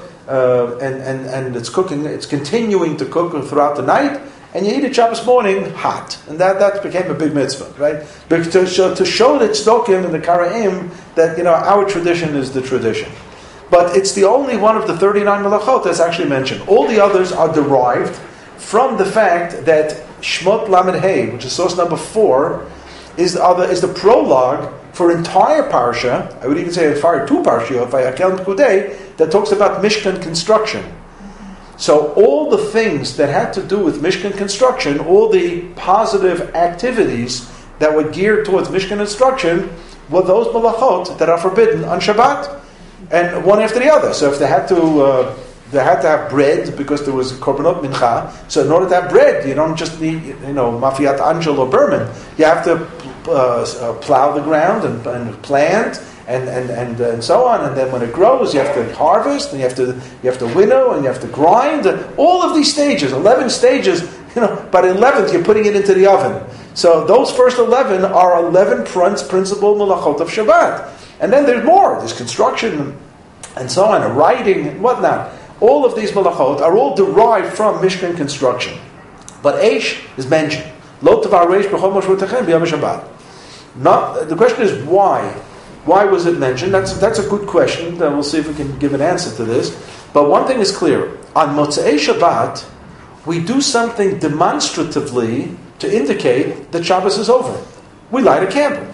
and it's cooking. It's continuing to cook throughout the night, and you eat it Shabbos morning hot, and that became a big mitzvah, right? But to show the tzdokim and the karaim that our tradition is the tradition. But it's the only one of the 39 melachot that's actually mentioned. All the others are derived from the fact that Shmot Lamed Hey, which is source number 4, is the prologue for entire parsha. I would even say entire 2 parshiyot, Vayakel Pekudei, that talks about Mishkan construction. So all the things that had to do with Mishkan construction, all the positive activities that were geared towards Mishkan construction, were those malachot that are forbidden on Shabbat, and one after the other. So if they had to have bread because there was korbanot mincha. So in order to have bread, you don't just need mafiat angel or berman. You have to plow the ground and plant. And so on, and then when it grows, you have to harvest, and you have to winnow, and you have to grind. All of these stages, 11 stages. By the 11th, you're putting it into the oven. So those first 11 are 11 principal melachot of Shabbat, and then there's more. There's construction and so on, and writing and whatnot. All of these melachot are all derived from Mishkan construction. But Eish is mentioned. Lo tavar reish b'chol moshvotechem b'yom Shabbat. The question is why. Why was it mentioned? That's a good question. We'll see if we can give an answer to this. But one thing is clear. On Motzei Shabbat, we do something demonstratively to indicate that Shabbos is over. We light a candle.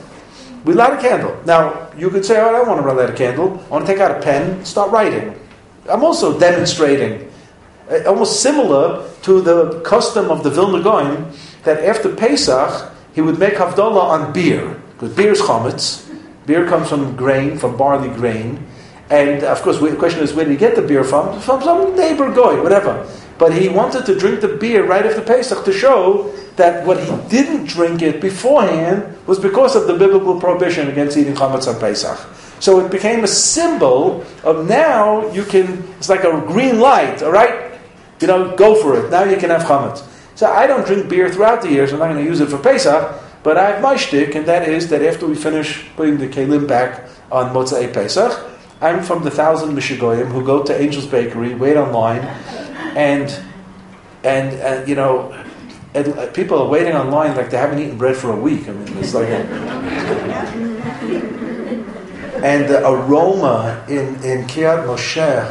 Now, you could say, I don't want to light a candle. I want to take out a pen and start writing. I'm also demonstrating, almost similar to the custom of the Vilna Gaon, that after Pesach, he would make Havdalah on beer. Because beer is chametz. Beer comes from grain, from barley grain. And of course, the question is, where did he get the beer from? From some neighbor goy, whatever. But he wanted to drink the beer right after Pesach to show that what he didn't drink it beforehand was because of the biblical prohibition against eating chametz on Pesach. So it became a symbol of now it's like a green light, all right? Go for it. Now you can have chametz. So I don't drink beer throughout the year, so I'm not going to use it for Pesach. But I have my shtick, and that is that after we finish putting the kelim back on Motzei Pesach, I'm from the 1,000 Mishigoyim who go to Angel's Bakery, wait online, and people are waiting online like they haven't eaten bread for a week. I mean, it's like and the aroma in Kiryat Moshe,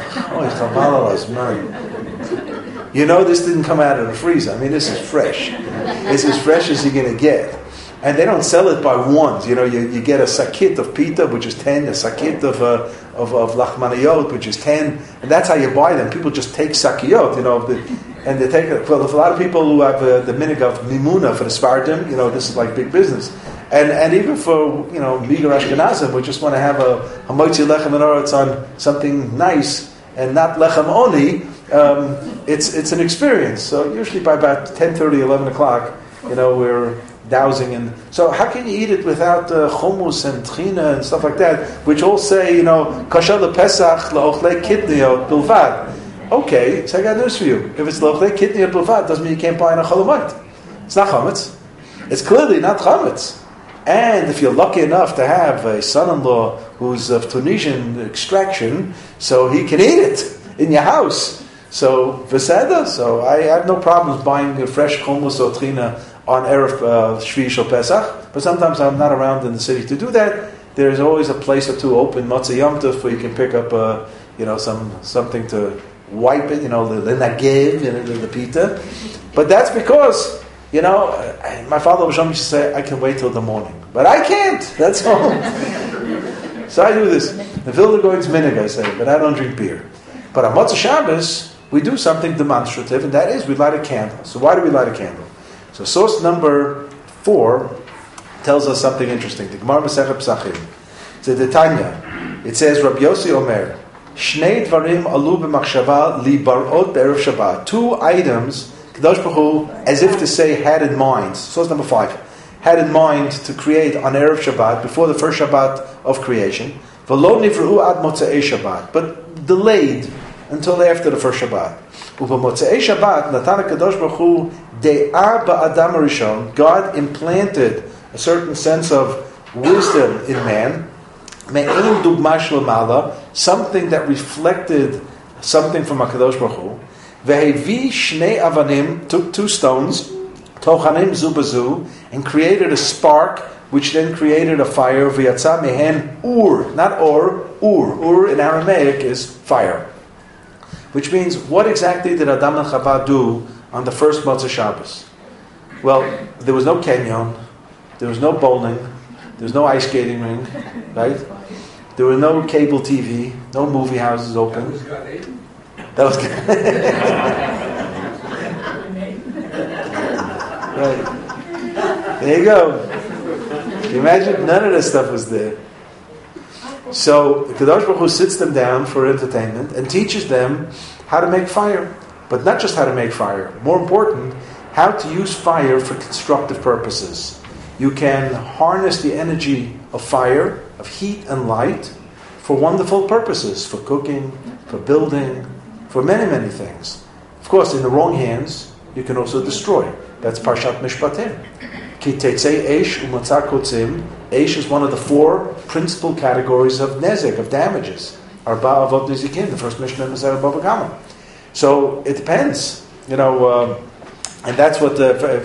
this didn't come out of the freezer. I mean, this is fresh. It's as fresh as you're going to get. And they don't sell it by ones. You get a sakit of pita, which is 10, a sakit of lachmaniyot, which is 10, and that's how you buy them. People just take sakiyot, and they take it. Well, if a lot of people who have the minig of mimuna for the Spartan, this is like big business. And even for, Migar Ashkenazim, we just want to have a motzi lechem menorah on something nice, and not lechem oni, it's an experience. So usually by about 10:30, 11 o'clock, we're dowsing in. So how can you eat it without hummus and tchina and stuff like that, which all say, kasher lePesach leochlei kidniyot bilvad. Okay, so I got news for you. If it's leochlei kidniyot bilvad, doesn't mean you can't buy in a cholamayt. It's not chametz. It's clearly not chametz. And if you're lucky enough to have a son-in-law who's of Tunisian extraction, so he can eat it in your house. So, Veseda, so I have no problems buying a fresh hummus or trina on Erev Shvi Shel Pesach, but sometimes I'm not around in the city to do that. There's always a place or two open, Motzei Yom Tov, where you can pick up, something to wipe it, the nagev, the pita. But that's because, my father used to say, I can wait till the morning. But I can't, that's all. So I do this. The Vilna Gaon's minhag, I say, but I don't drink beer. But on Motzei Shabbos, we do something demonstrative, and that is we light a candle. So why do we light a candle? So source number 4 tells us something interesting. The Gemara Masechet Pesachim. So the Tanya, it says, Rabbi Yossi Omer, Shnei dvarim alu b'machshava li barot be'erev Shabbat. 2 items, Kadosh Baruch Hu, as if to say, had in mind. Source number 5. Had in mind to create on Erev Shabbat, before the first Shabbat of creation. V'lo nivru ad motzei Shabbat. But delayed until after the first Shabbat. U'b'motzei Shabbat, Natan HaKadosh Baruch Hu, de'ah ba'adam harishon, God implanted a certain sense of wisdom in man, me'ein dugma shel mala, something that reflected something from HaKadosh Baruch Hu, ve'hevi shnei avanim, took 2 stones, tochanim zu b'zu, and created a spark, which then created a fire, v'yatza mehen ur, not or, ur in Aramaic is fire. Which means, what exactly did Adam and Chava do on the first Motzei Shabbos? Well, there was no canyon, there was no bowling, there was no ice skating rink, right? There was no cable TV, no movie houses open. That was good. Right. There you go. Can you imagine? None of this stuff was there. So Kadosh Baruch Hu sits them down for entertainment and teaches them how to make fire. But not just how to make fire. More important, how to use fire for constructive purposes. You can harness the energy of fire, of heat and light, for wonderful purposes, for cooking, for building, for many, many things. Of course, in the wrong hands, you can also destroy. That's Parshat Mishpatim. Ki tetzei eish u'matzah kotzim. Eish is one of the 4 principal categories of nezek, of damages. Arba avot nezikin, the first Mishnah in Masechet Bava Kama. So it depends, and that's what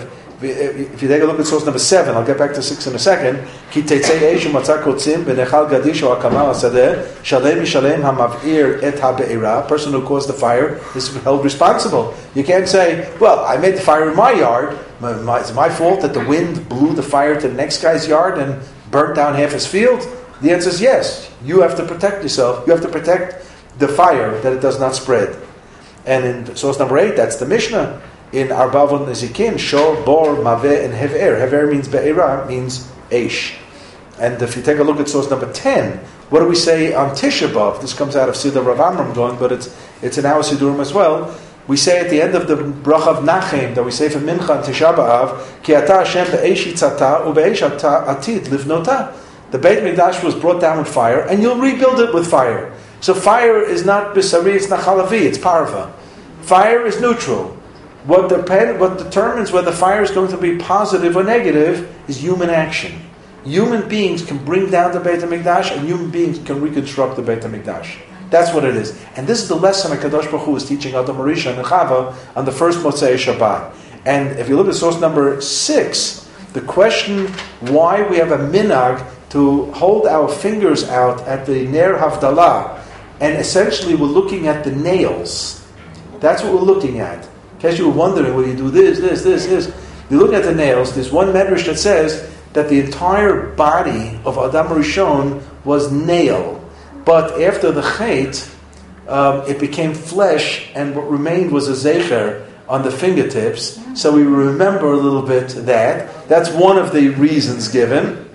if you take a look at source number 7, I'll get back to 6 in a second. Ki tetzei eish u'matzah kotzim benechal gadish o akamal hasadeh shalem yishalem hamavir et habe'ira. Person who caused the fire is held responsible. You can't say, well, I made the fire in my yard. It's my fault that the wind blew the fire to the next guy's yard and burnt down half his field? The answer is yes. You have to protect yourself. You have to protect the fire that it does not spread. And in source number 8, that's the Mishnah. In Arba avot nezikin, Shor, Bor, Maveh, and Hever. Hever means Be'era, means Eish. And if you take a look at source number 10, what do we say on Tisha B'Av? This comes out of Siddur Rav Amram Gaon, but it's in our Siddurim as well. We say at the end of the bracha of Nachem, that we say for Mincha and Tisha B'Av, Ki ata Hashem be'eish yitzata u'be'eish atid livnota. The Beit Mikdash was brought down with fire, and you'll rebuild it with fire. So fire is not bisari, it's not chalavi, it's parva. Fire is neutral. What determines whether fire is going to be positive or negative is human action. Human beings can bring down the Beit HaMikdash, and human beings can reconstruct the Beit HaMikdash. That's what it is. And this is the lesson that Kadosh Baruch Hu is teaching Adam Rishon and Chava on the first Motzei Shabbat. And if you look at source number 6, the question why we have a minhag to hold our fingers out at the Ner Havdalah, and essentially we're looking at the nails. That's what we're looking at. In case you were wondering, well, you do this. You look at the nails. There's one medrash that says that the entire body of Adam Rishon was nail. But after the Chet, it became flesh, and what remained was a zecher on the fingertips. So we remember a little bit that. That's one of the reasons given.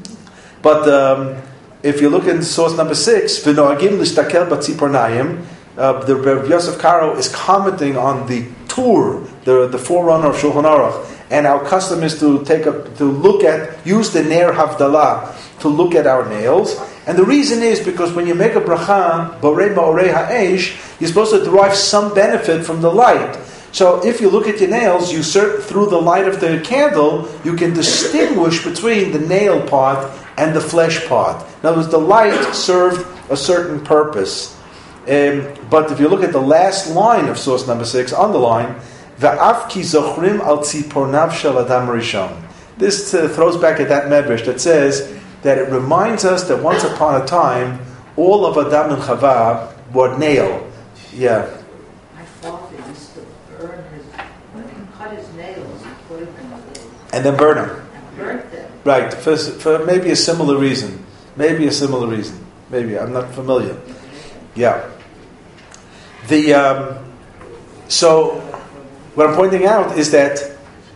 But if you look in source number 6, v'noagim l'shtakel batzipornayim, the Rav Yosef Karo is commenting on the Tur, the forerunner of Shulchan Aruch, and our custom is to use the Ner Havdalah to look at our nails. And the reason is because when you make a bracha, Borei Ma'orei Ha'esh, you're supposed to derive some benefit from the light. So if you look at your nails, through the light of the candle, you can distinguish between the nail part and the flesh part. In other words, the light served a certain purpose. But if you look at the last line of source number 6, on the line, Va'af ki zochrim al tzipornav shel adam rishon. This throws back at that medrash that says that it reminds us that once upon a time, all of Adam and Chava were nailed. Yeah. My father used to burn cut his nails, put them in the And then burn them. and burnt them. Right, for maybe a similar reason. Maybe, I'm not familiar. Yeah. So, what I'm pointing out is that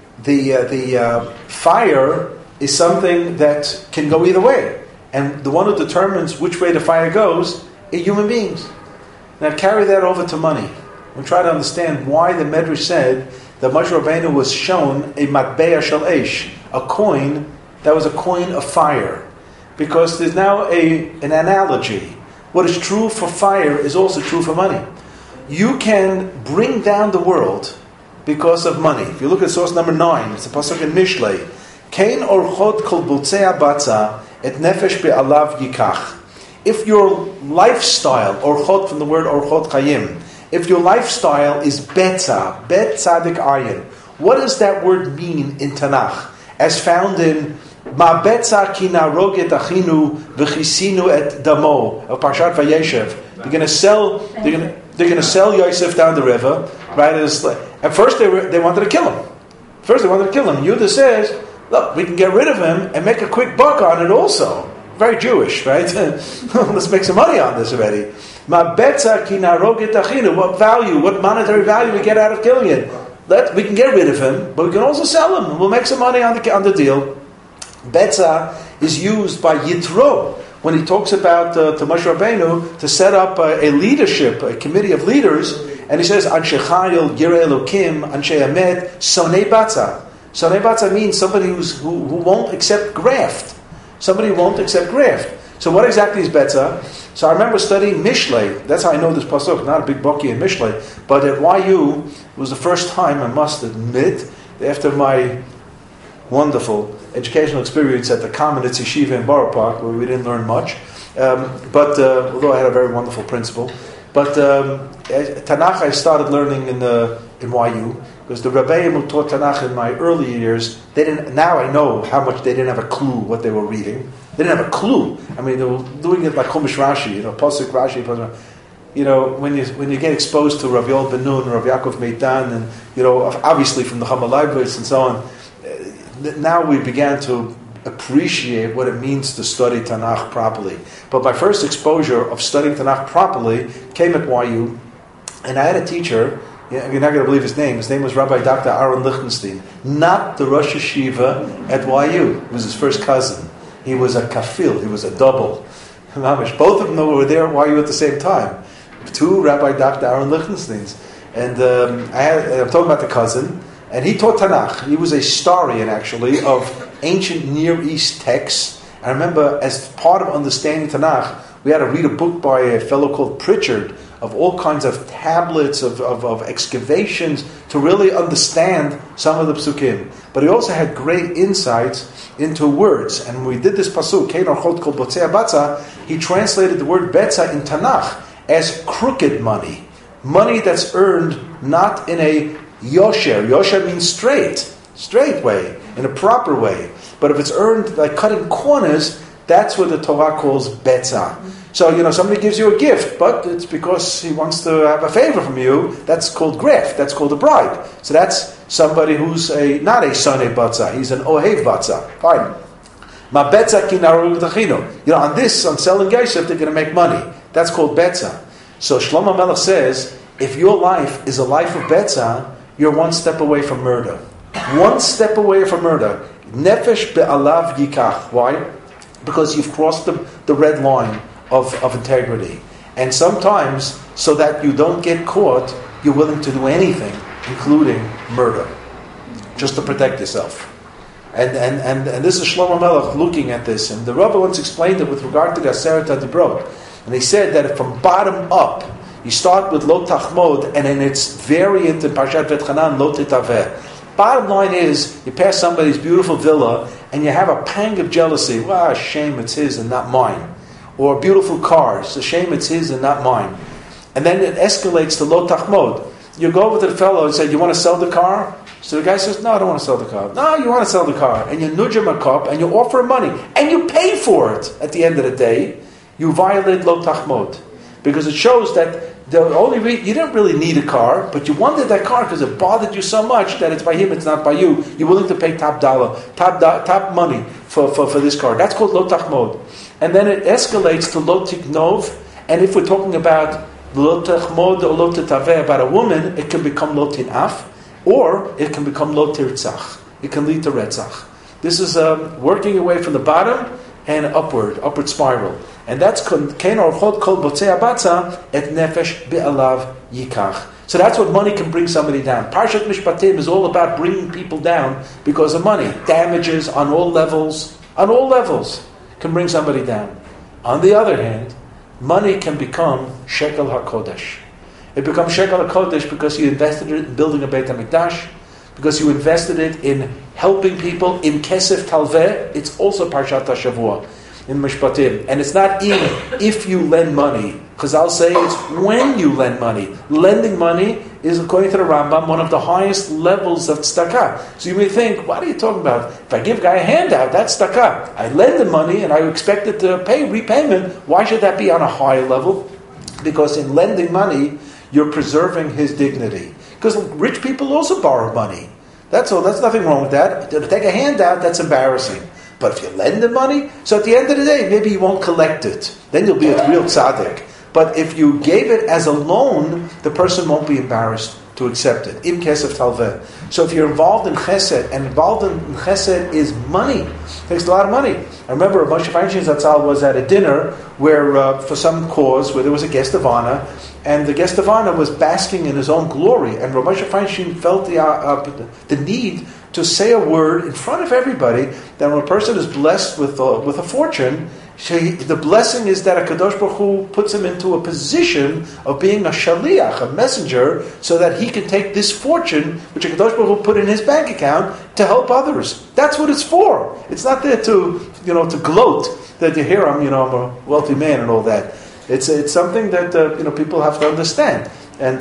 the fire is something that can go either way. And the one who determines which way the fire goes are human beings. Now carry that over to money. We try to understand why the Medrash said that Moshe Rabbeinu was shown a matbeah shel eish, a coin that was a coin of fire. Because there's now an analogy. What is true for fire is also true for money. You can bring down the world because of money. If you look at source number 9, it's a pasuk in Mishlei. Kain orchot kol butzei batza et nefesh be'alav yikach. If your lifestyle, orchot from the word orchot chayim, if your lifestyle is betza, bet tzadik ayin, what does that word mean in Tanakh? As found in Ma betza ki naroget achinu v'chisinu et damo of Parshat Vayeshev. They're going to sell Yosef down the river, right? At first they wanted to kill him. Yehuda says, look, we can get rid of him and make a quick buck on it also. Very Jewish, right? Let's make some money on this already. Ma betza ki naroget achinu. What value, what monetary value we get out of killing it? We can get rid of him, but we can also sell him. We'll make some money on the deal. Betza is used by Yitro when he talks about to Moshe Rabbeinu to set up a leadership, a committee of leaders, and he says, Anshe Chayil, Yireh Elokim, Anshe Emet, Sonei Batza. Sonei Batza means somebody who won't accept graft. Somebody who won't accept graft. So what exactly is Betza? So I remember studying Mishlei. That's how I know this pasuk. Not a big bookie in Mishlei, but at YU it was the first time, I must admit, after my wonderful educational experience at the Kamenetz Yeshiva in Borough Park, where we didn't learn much, but although I had a very wonderful principal. But Tanakh I started learning in YU, because the Rebbeim who taught Tanakh in my early years, now I know how much they didn't have a clue what they were reading. They didn't have a clue. I mean, they were doing it like Chumash Rashi, Pasuk Rashi, when you get exposed to Rav Yoel Ben Nun, Rav Yaakov Meitan, and obviously from the Chama libraries and so on, now we began to appreciate what it means to study Tanakh properly. But my first exposure of studying Tanakh properly came at YU, and I had a teacher, you're not going to believe his name. His name was Rabbi Dr. Aaron Lichtenstein, not the Rosh Yeshiva at YU. It was his first cousin. He was a kafil, he was a double. Both of them were there at YU at the same time. 2 Rabbi Dr. Aaron Lichtensteins. And I'm talking about the cousin, and he taught Tanakh. He was a historian, actually, of ancient Near East texts. I remember, as part of understanding Tanakh, we had to read a book by a fellow called Pritchard of all kinds of tablets, of excavations, to really understand some of the psukim. But he also had great insights into words. And when we did this pasuk, Kein Orchot Kol Botzei Batza, he translated the word Betza in Tanakh as crooked money. Money that's earned not in a Yosher. Yosher means straight way, in a proper way. But if it's earned like cutting corners, that's what the Torah calls Betza. So, somebody gives you a gift, but it's because he wants to have a favor from you. That's called graft. That's called a bribe. So that's somebody who's not a sonei batza. He's an ohev batza. Fine. Ma betza ki naru l'tachino. On selling Yosef, they're going to make money. That's called betza. So Shlomo Melech says, if your life is a life of betza, you're one step away from murder. One step away from murder. Nefesh be'alav yikach. Why? Because you've crossed the red line of integrity. And sometimes, so that you don't get caught, you're willing to do anything, including murder, just to protect yourself. And this is Shlomo Melech looking at this. And the Rebbe once explained it with regard to the Aseret HaDibrot. And they said that from bottom up, you start with Lo Tachmod, and in its variant in Parshat V'etchanan, Lo Titaveh. Bottom line is, you pass somebody's beautiful villa, and you have a pang of jealousy. Shame it's his and not mine. Or a beautiful car. It's a shame it's his and not mine. And then it escalates to lo tachmod. You go over to the fellow and say, you want to sell the car? So the guy says, no, I don't want to sell the car. No, you want to sell the car. And you nudge him a cup and you offer him money. And you pay for it at the end of the day. You violate lo tachmod. Because it shows that the only you didn't really need a car, but you wanted that car because it bothered you so much that it's by him, it's not by you. You're willing to pay top dollar, top money for this car. That's called lo tachmod. And then it escalates to lo tignov. And if we're talking about lo tachmod or lo tetaveh about a woman, it can become lo tinaf, or it can become lo tirtzach. It can lead to retzach. This is working your way from the bottom and upward spiral. And that's kein orchot kol botzei abatza et nefesh be'alav yikach. So that's what money can bring somebody down. Parshat Mishpatim is all about bringing people down because of money. Damages on all levels can bring somebody down. On the other hand, money can become shekel hakodesh. It becomes shekel hakodesh because you invested it in building a Beit HaMikdash, because you invested it in helping people in kesef talveh. It's also Parshat HaShavua in Mishpatim. And it's not even if you lend money. Chazal say it's when you lend money. Lending money is, according to the Rambam, one of the highest levels of tzedakah. So you may think, what are you talking about? If I give a guy a handout, that's tzedakah. I lend him money and I expect it to pay repayment. Why should that be on a higher level? Because in lending money, you're preserving his dignity. Because rich people also borrow money. That's all. That's nothing wrong with that. To take a handout, that's embarrassing. But if you lend him money, so at the end of the day, maybe you won't collect it. Then you'll be a real tzaddik. But if you gave it as a loan, the person won't be embarrassed to accept it. Im kesef talveh. So if you're involved in chesed, and involved in chesed is money, it takes a lot of money. I remember Moshe Feinstein Zatzal was at a dinner where, for some cause, where there was a guest of honor, and the guest of honor was basking in his own glory, and Rav Moshe Feinstein felt the need to say a word in front of everybody that when a person is blessed with a fortune, the blessing is that HaKadosh Baruch Hu puts him into a position of being a shaliach, a messenger, so that he can take this fortune, which HaKadosh Baruch Hu put in his bank account, to help others. That's what it's for. It's not there to gloat that you hear I'm a wealthy man and all that. It's something that people have to understand. And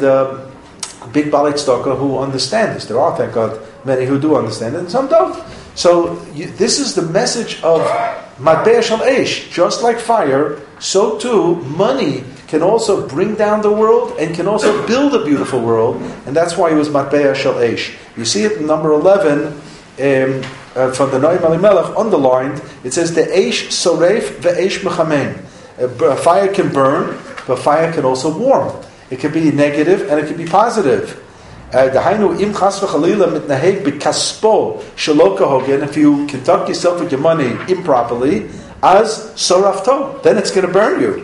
big Balei Tzedakah who understand this. There are, thank God, many who do understand it, and some don't. So this is the message of Matbea Shel Eish. Just like fire, so too money can also bring down the world and can also build a beautiful world. And that's why it was Matbea Shel Eish. You see it in number 11 from the Noam Elimelech underlined. It says the Eish Soref ve'Eish Mechamen. Fire can burn, but fire can also warm. It can be negative and it can be positive. If you conduct yourself with your money improperly, as sorafto, then it's going to burn you.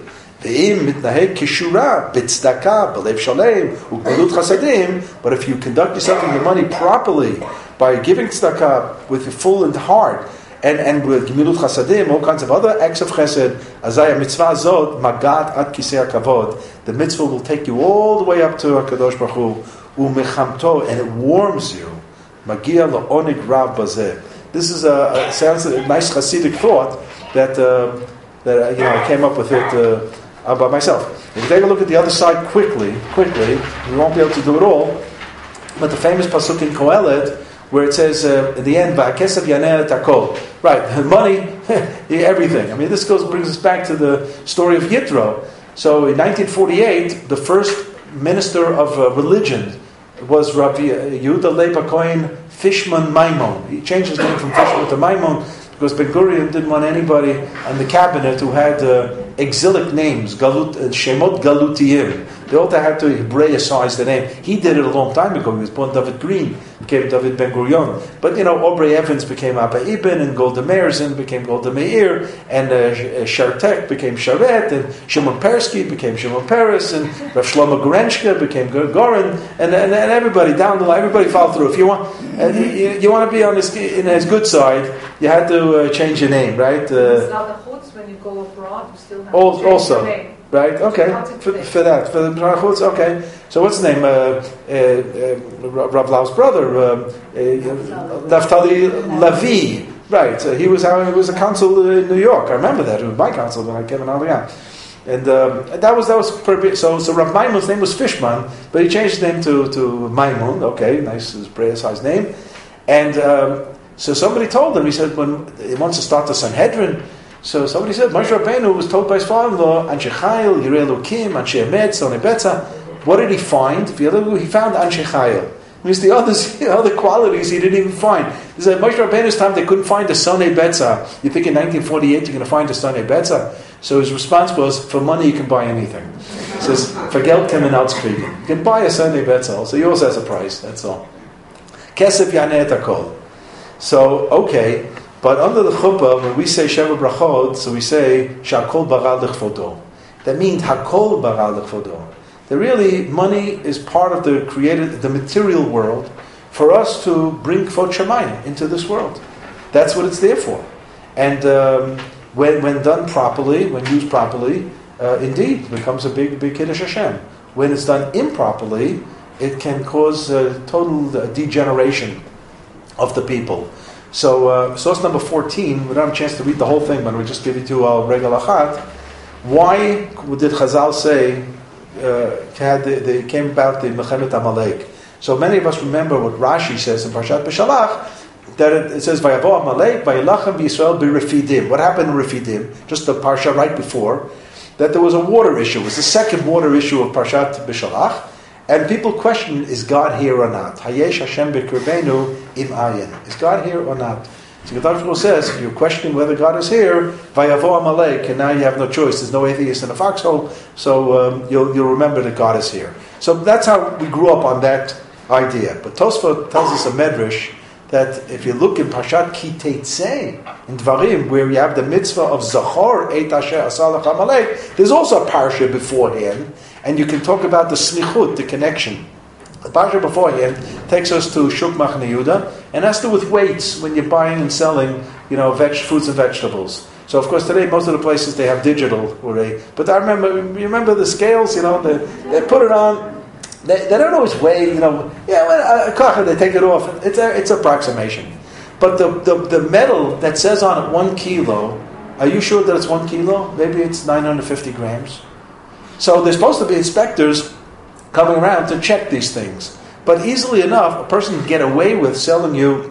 But if you conduct yourself with your money properly, by giving tzedakah with your full heart, and with gemilut chasadim, all kinds of other acts of chesed, azaya mitzvah zod magat ad kisei hakavod. The mitzvah will take you all the way up to HaKadosh Baruch Hu, umechamto, and it warms you. Magia la'onig rav bazeh. This is sounds a nice Hasidic thought that I came up with it by myself. If you take a look at the other side quickly, we won't be able to do it all. But the famous pasuk in Kohelet, where it says in the end, "Va'kesav yaneh takol." Right, money, everything. I mean, this brings us back to the story of Yitro. So in 1948, the first minister of religion was Rabbi Yehuda Leib HaKohen Fishman Maimon. He changed his name from Fishman to Maimon because Ben Gurion didn't want anybody on the cabinet who had exilic names, Shemot Galutiyim. They all had to Hebraicize the name. He did it a long time ago. He was born David Green, became David Ben Gurion. But Aubrey Evans became Abba Ibn, and Golda Meirzin became Golda Meir, and Shartek became Sharet, and Shimon Persky became Shimon Peres, and Rav Shlomo Gorenshka became Goren, and everybody down the line, everybody followed through. If you want to be on his good side, you had to change your name, right? It's not the chutz when you go abroad, you still have to change your name. Right, okay, for the Chutz, okay. So what's his name? Rav Lau's brother, Naftali Levi. Right, he was a consul in New York. I remember that. He was my consul when I came in Aliyah. And that was pretty. So Rav Maimon's name was Fishman, but he changed his name to Maimon. Okay, nice, his name. And so somebody told him. He said when he wants to start the Sanhedrin. So somebody said Moshe Rabbeinu was told by his father-in-law, Anshe Chayil, Yirei Elokim, Anshe Emet, Sonei Betza. What did he find? He found Anshe Chayil. Means the other qualities he didn't even find. He said Moshe Rabbeinu's time they couldn't find a Sonei Betza. You think in 1948 you're going to find a Sonei Betza? So his response was, for money you can buy anything. He says, for Geld kann man auskriegen. You can buy a Sonei Betza. So yours has a price, that's all. Kesef yaneh et hakol. So, okay. But under the chuppah, when we say Sheva Brachot, so we say Shakol Baral L'Chvodo. That means Hakol Baral L'Chvodo. That really money is part of the material world for us to bring Kvod Shemayim into this world. That's what it's there for. And when done properly, when used properly, indeed it becomes a big Kiddush Hashem. When it's done improperly, it can cause total degeneration of the people. So, source number 14, we don't have a chance to read the whole thing, but we just give it to our Regel Achat. Why did Chazal say they came about the Mechemet Amalek? So many of us remember what Rashi says in Parshat Beshalach, that it says, Vayavo Amalek, Vayilachem B'Yisrael B'Refidim. What happened in Refidim? Just the Parsha right before, that there was a water issue. It was the second water issue of Parshat Beshalach. And people question, is God here or not? Hayesh Hashem b'kirbeinu im ayin. Is God here or not? So Gedash Baruch says, if you're questioning whether God is here, vayavo Amalek, and now you have no choice. There's no atheist in a foxhole, so you'll remember that God is here. So that's how we grew up on that idea. But Tosfot tells us a medrash that if you look in Parshat Ki Teitzei, in Dvarim, where you have the mitzvah of Zachor et asher asalach Amalek, there's also a parsha beforehand. And you can talk about the smichut, the connection. The parsha beforehand takes us to Shuk Machne Yehuda, and has to do with weights when you're buying and selling, fruits and vegetables. So of course today most of the places they have digital, but I remember the scales, they put it on. They don't always weigh, they take it off. It's approximation. But the metal that says on it 1 kilo, are you sure that it's 1 kilo? Maybe it's 950 grams. So there's supposed to be inspectors coming around to check these things. But easily enough, a person can get away with selling you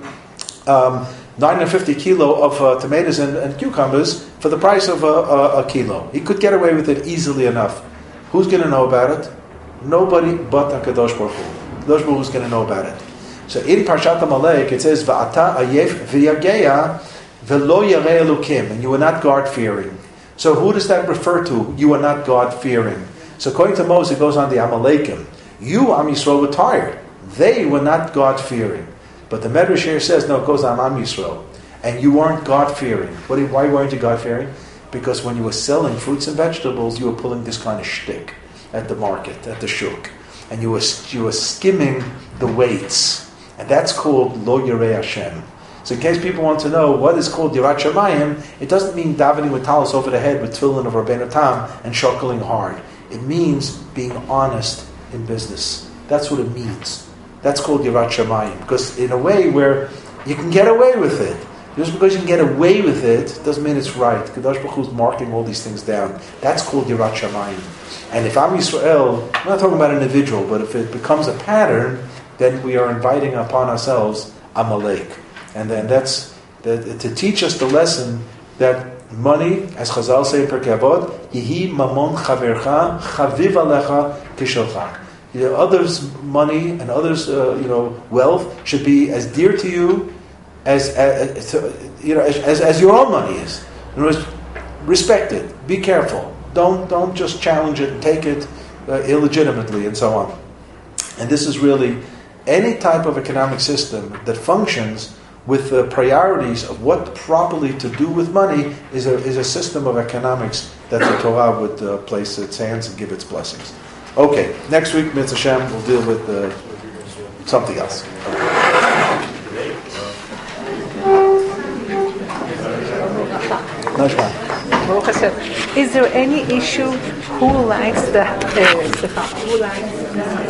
950 kilo of tomatoes and cucumbers for the price of a kilo. He could get away with it easily enough. Who's going to know about it? Nobody but HaKadosh Baruch Hu. HaKadosh Baruch Hu is going to know about it. So in Parshat Amalek it says, Va'ata ayef v'yageya v'lo yarei elukim, and you are not God-fearing. So who does that refer to? You are not God-fearing. So according to Moses, it goes on the Amalekim. You, Am Yisrael, were tired. They were not God-fearing. But the Medrash here says, no, it goes on Am Yisrael. And you weren't God-fearing. Why weren't you God-fearing? Because when you were selling fruits and vegetables, you were pulling this kind of shtick at the market, at the shuk. And you were skimming the weights. And that's called Lo Yirei Hashem. So in case people want to know what is called Yirat Shamayim, it doesn't mean davening with talis over the head with tefillin of Rabbeinu Tam and shuckling hard. It means being honest in business. That's what it means. That's called Yirat Shamayim. Because in a way where you can get away with it. Just because you can get away with it doesn't mean it's right. Kadosh Baruch Hu is marking all these things down. That's called Yirat Shamayim. And if Am Yisrael, I'm not talking about an individual, but if it becomes a pattern, then we are inviting upon ourselves Amalek. And then that's to teach us the lesson that money, as Chazal say in Pirkei Avot, Yihi mamon chavercha chaviv alecha kishalcha. Others' money and others' wealth should be as dear to you as your own money is. In other words, respect it. Be careful. Don't just challenge it and take it illegitimately and so on. And this is really any type of economic system that functions with the priorities of what properly to do with money is a system of economics that the Torah would place its hands and give its blessings. Okay, next week, Mitzvah Hashem, we'll deal with something else. Is there any issue who likes the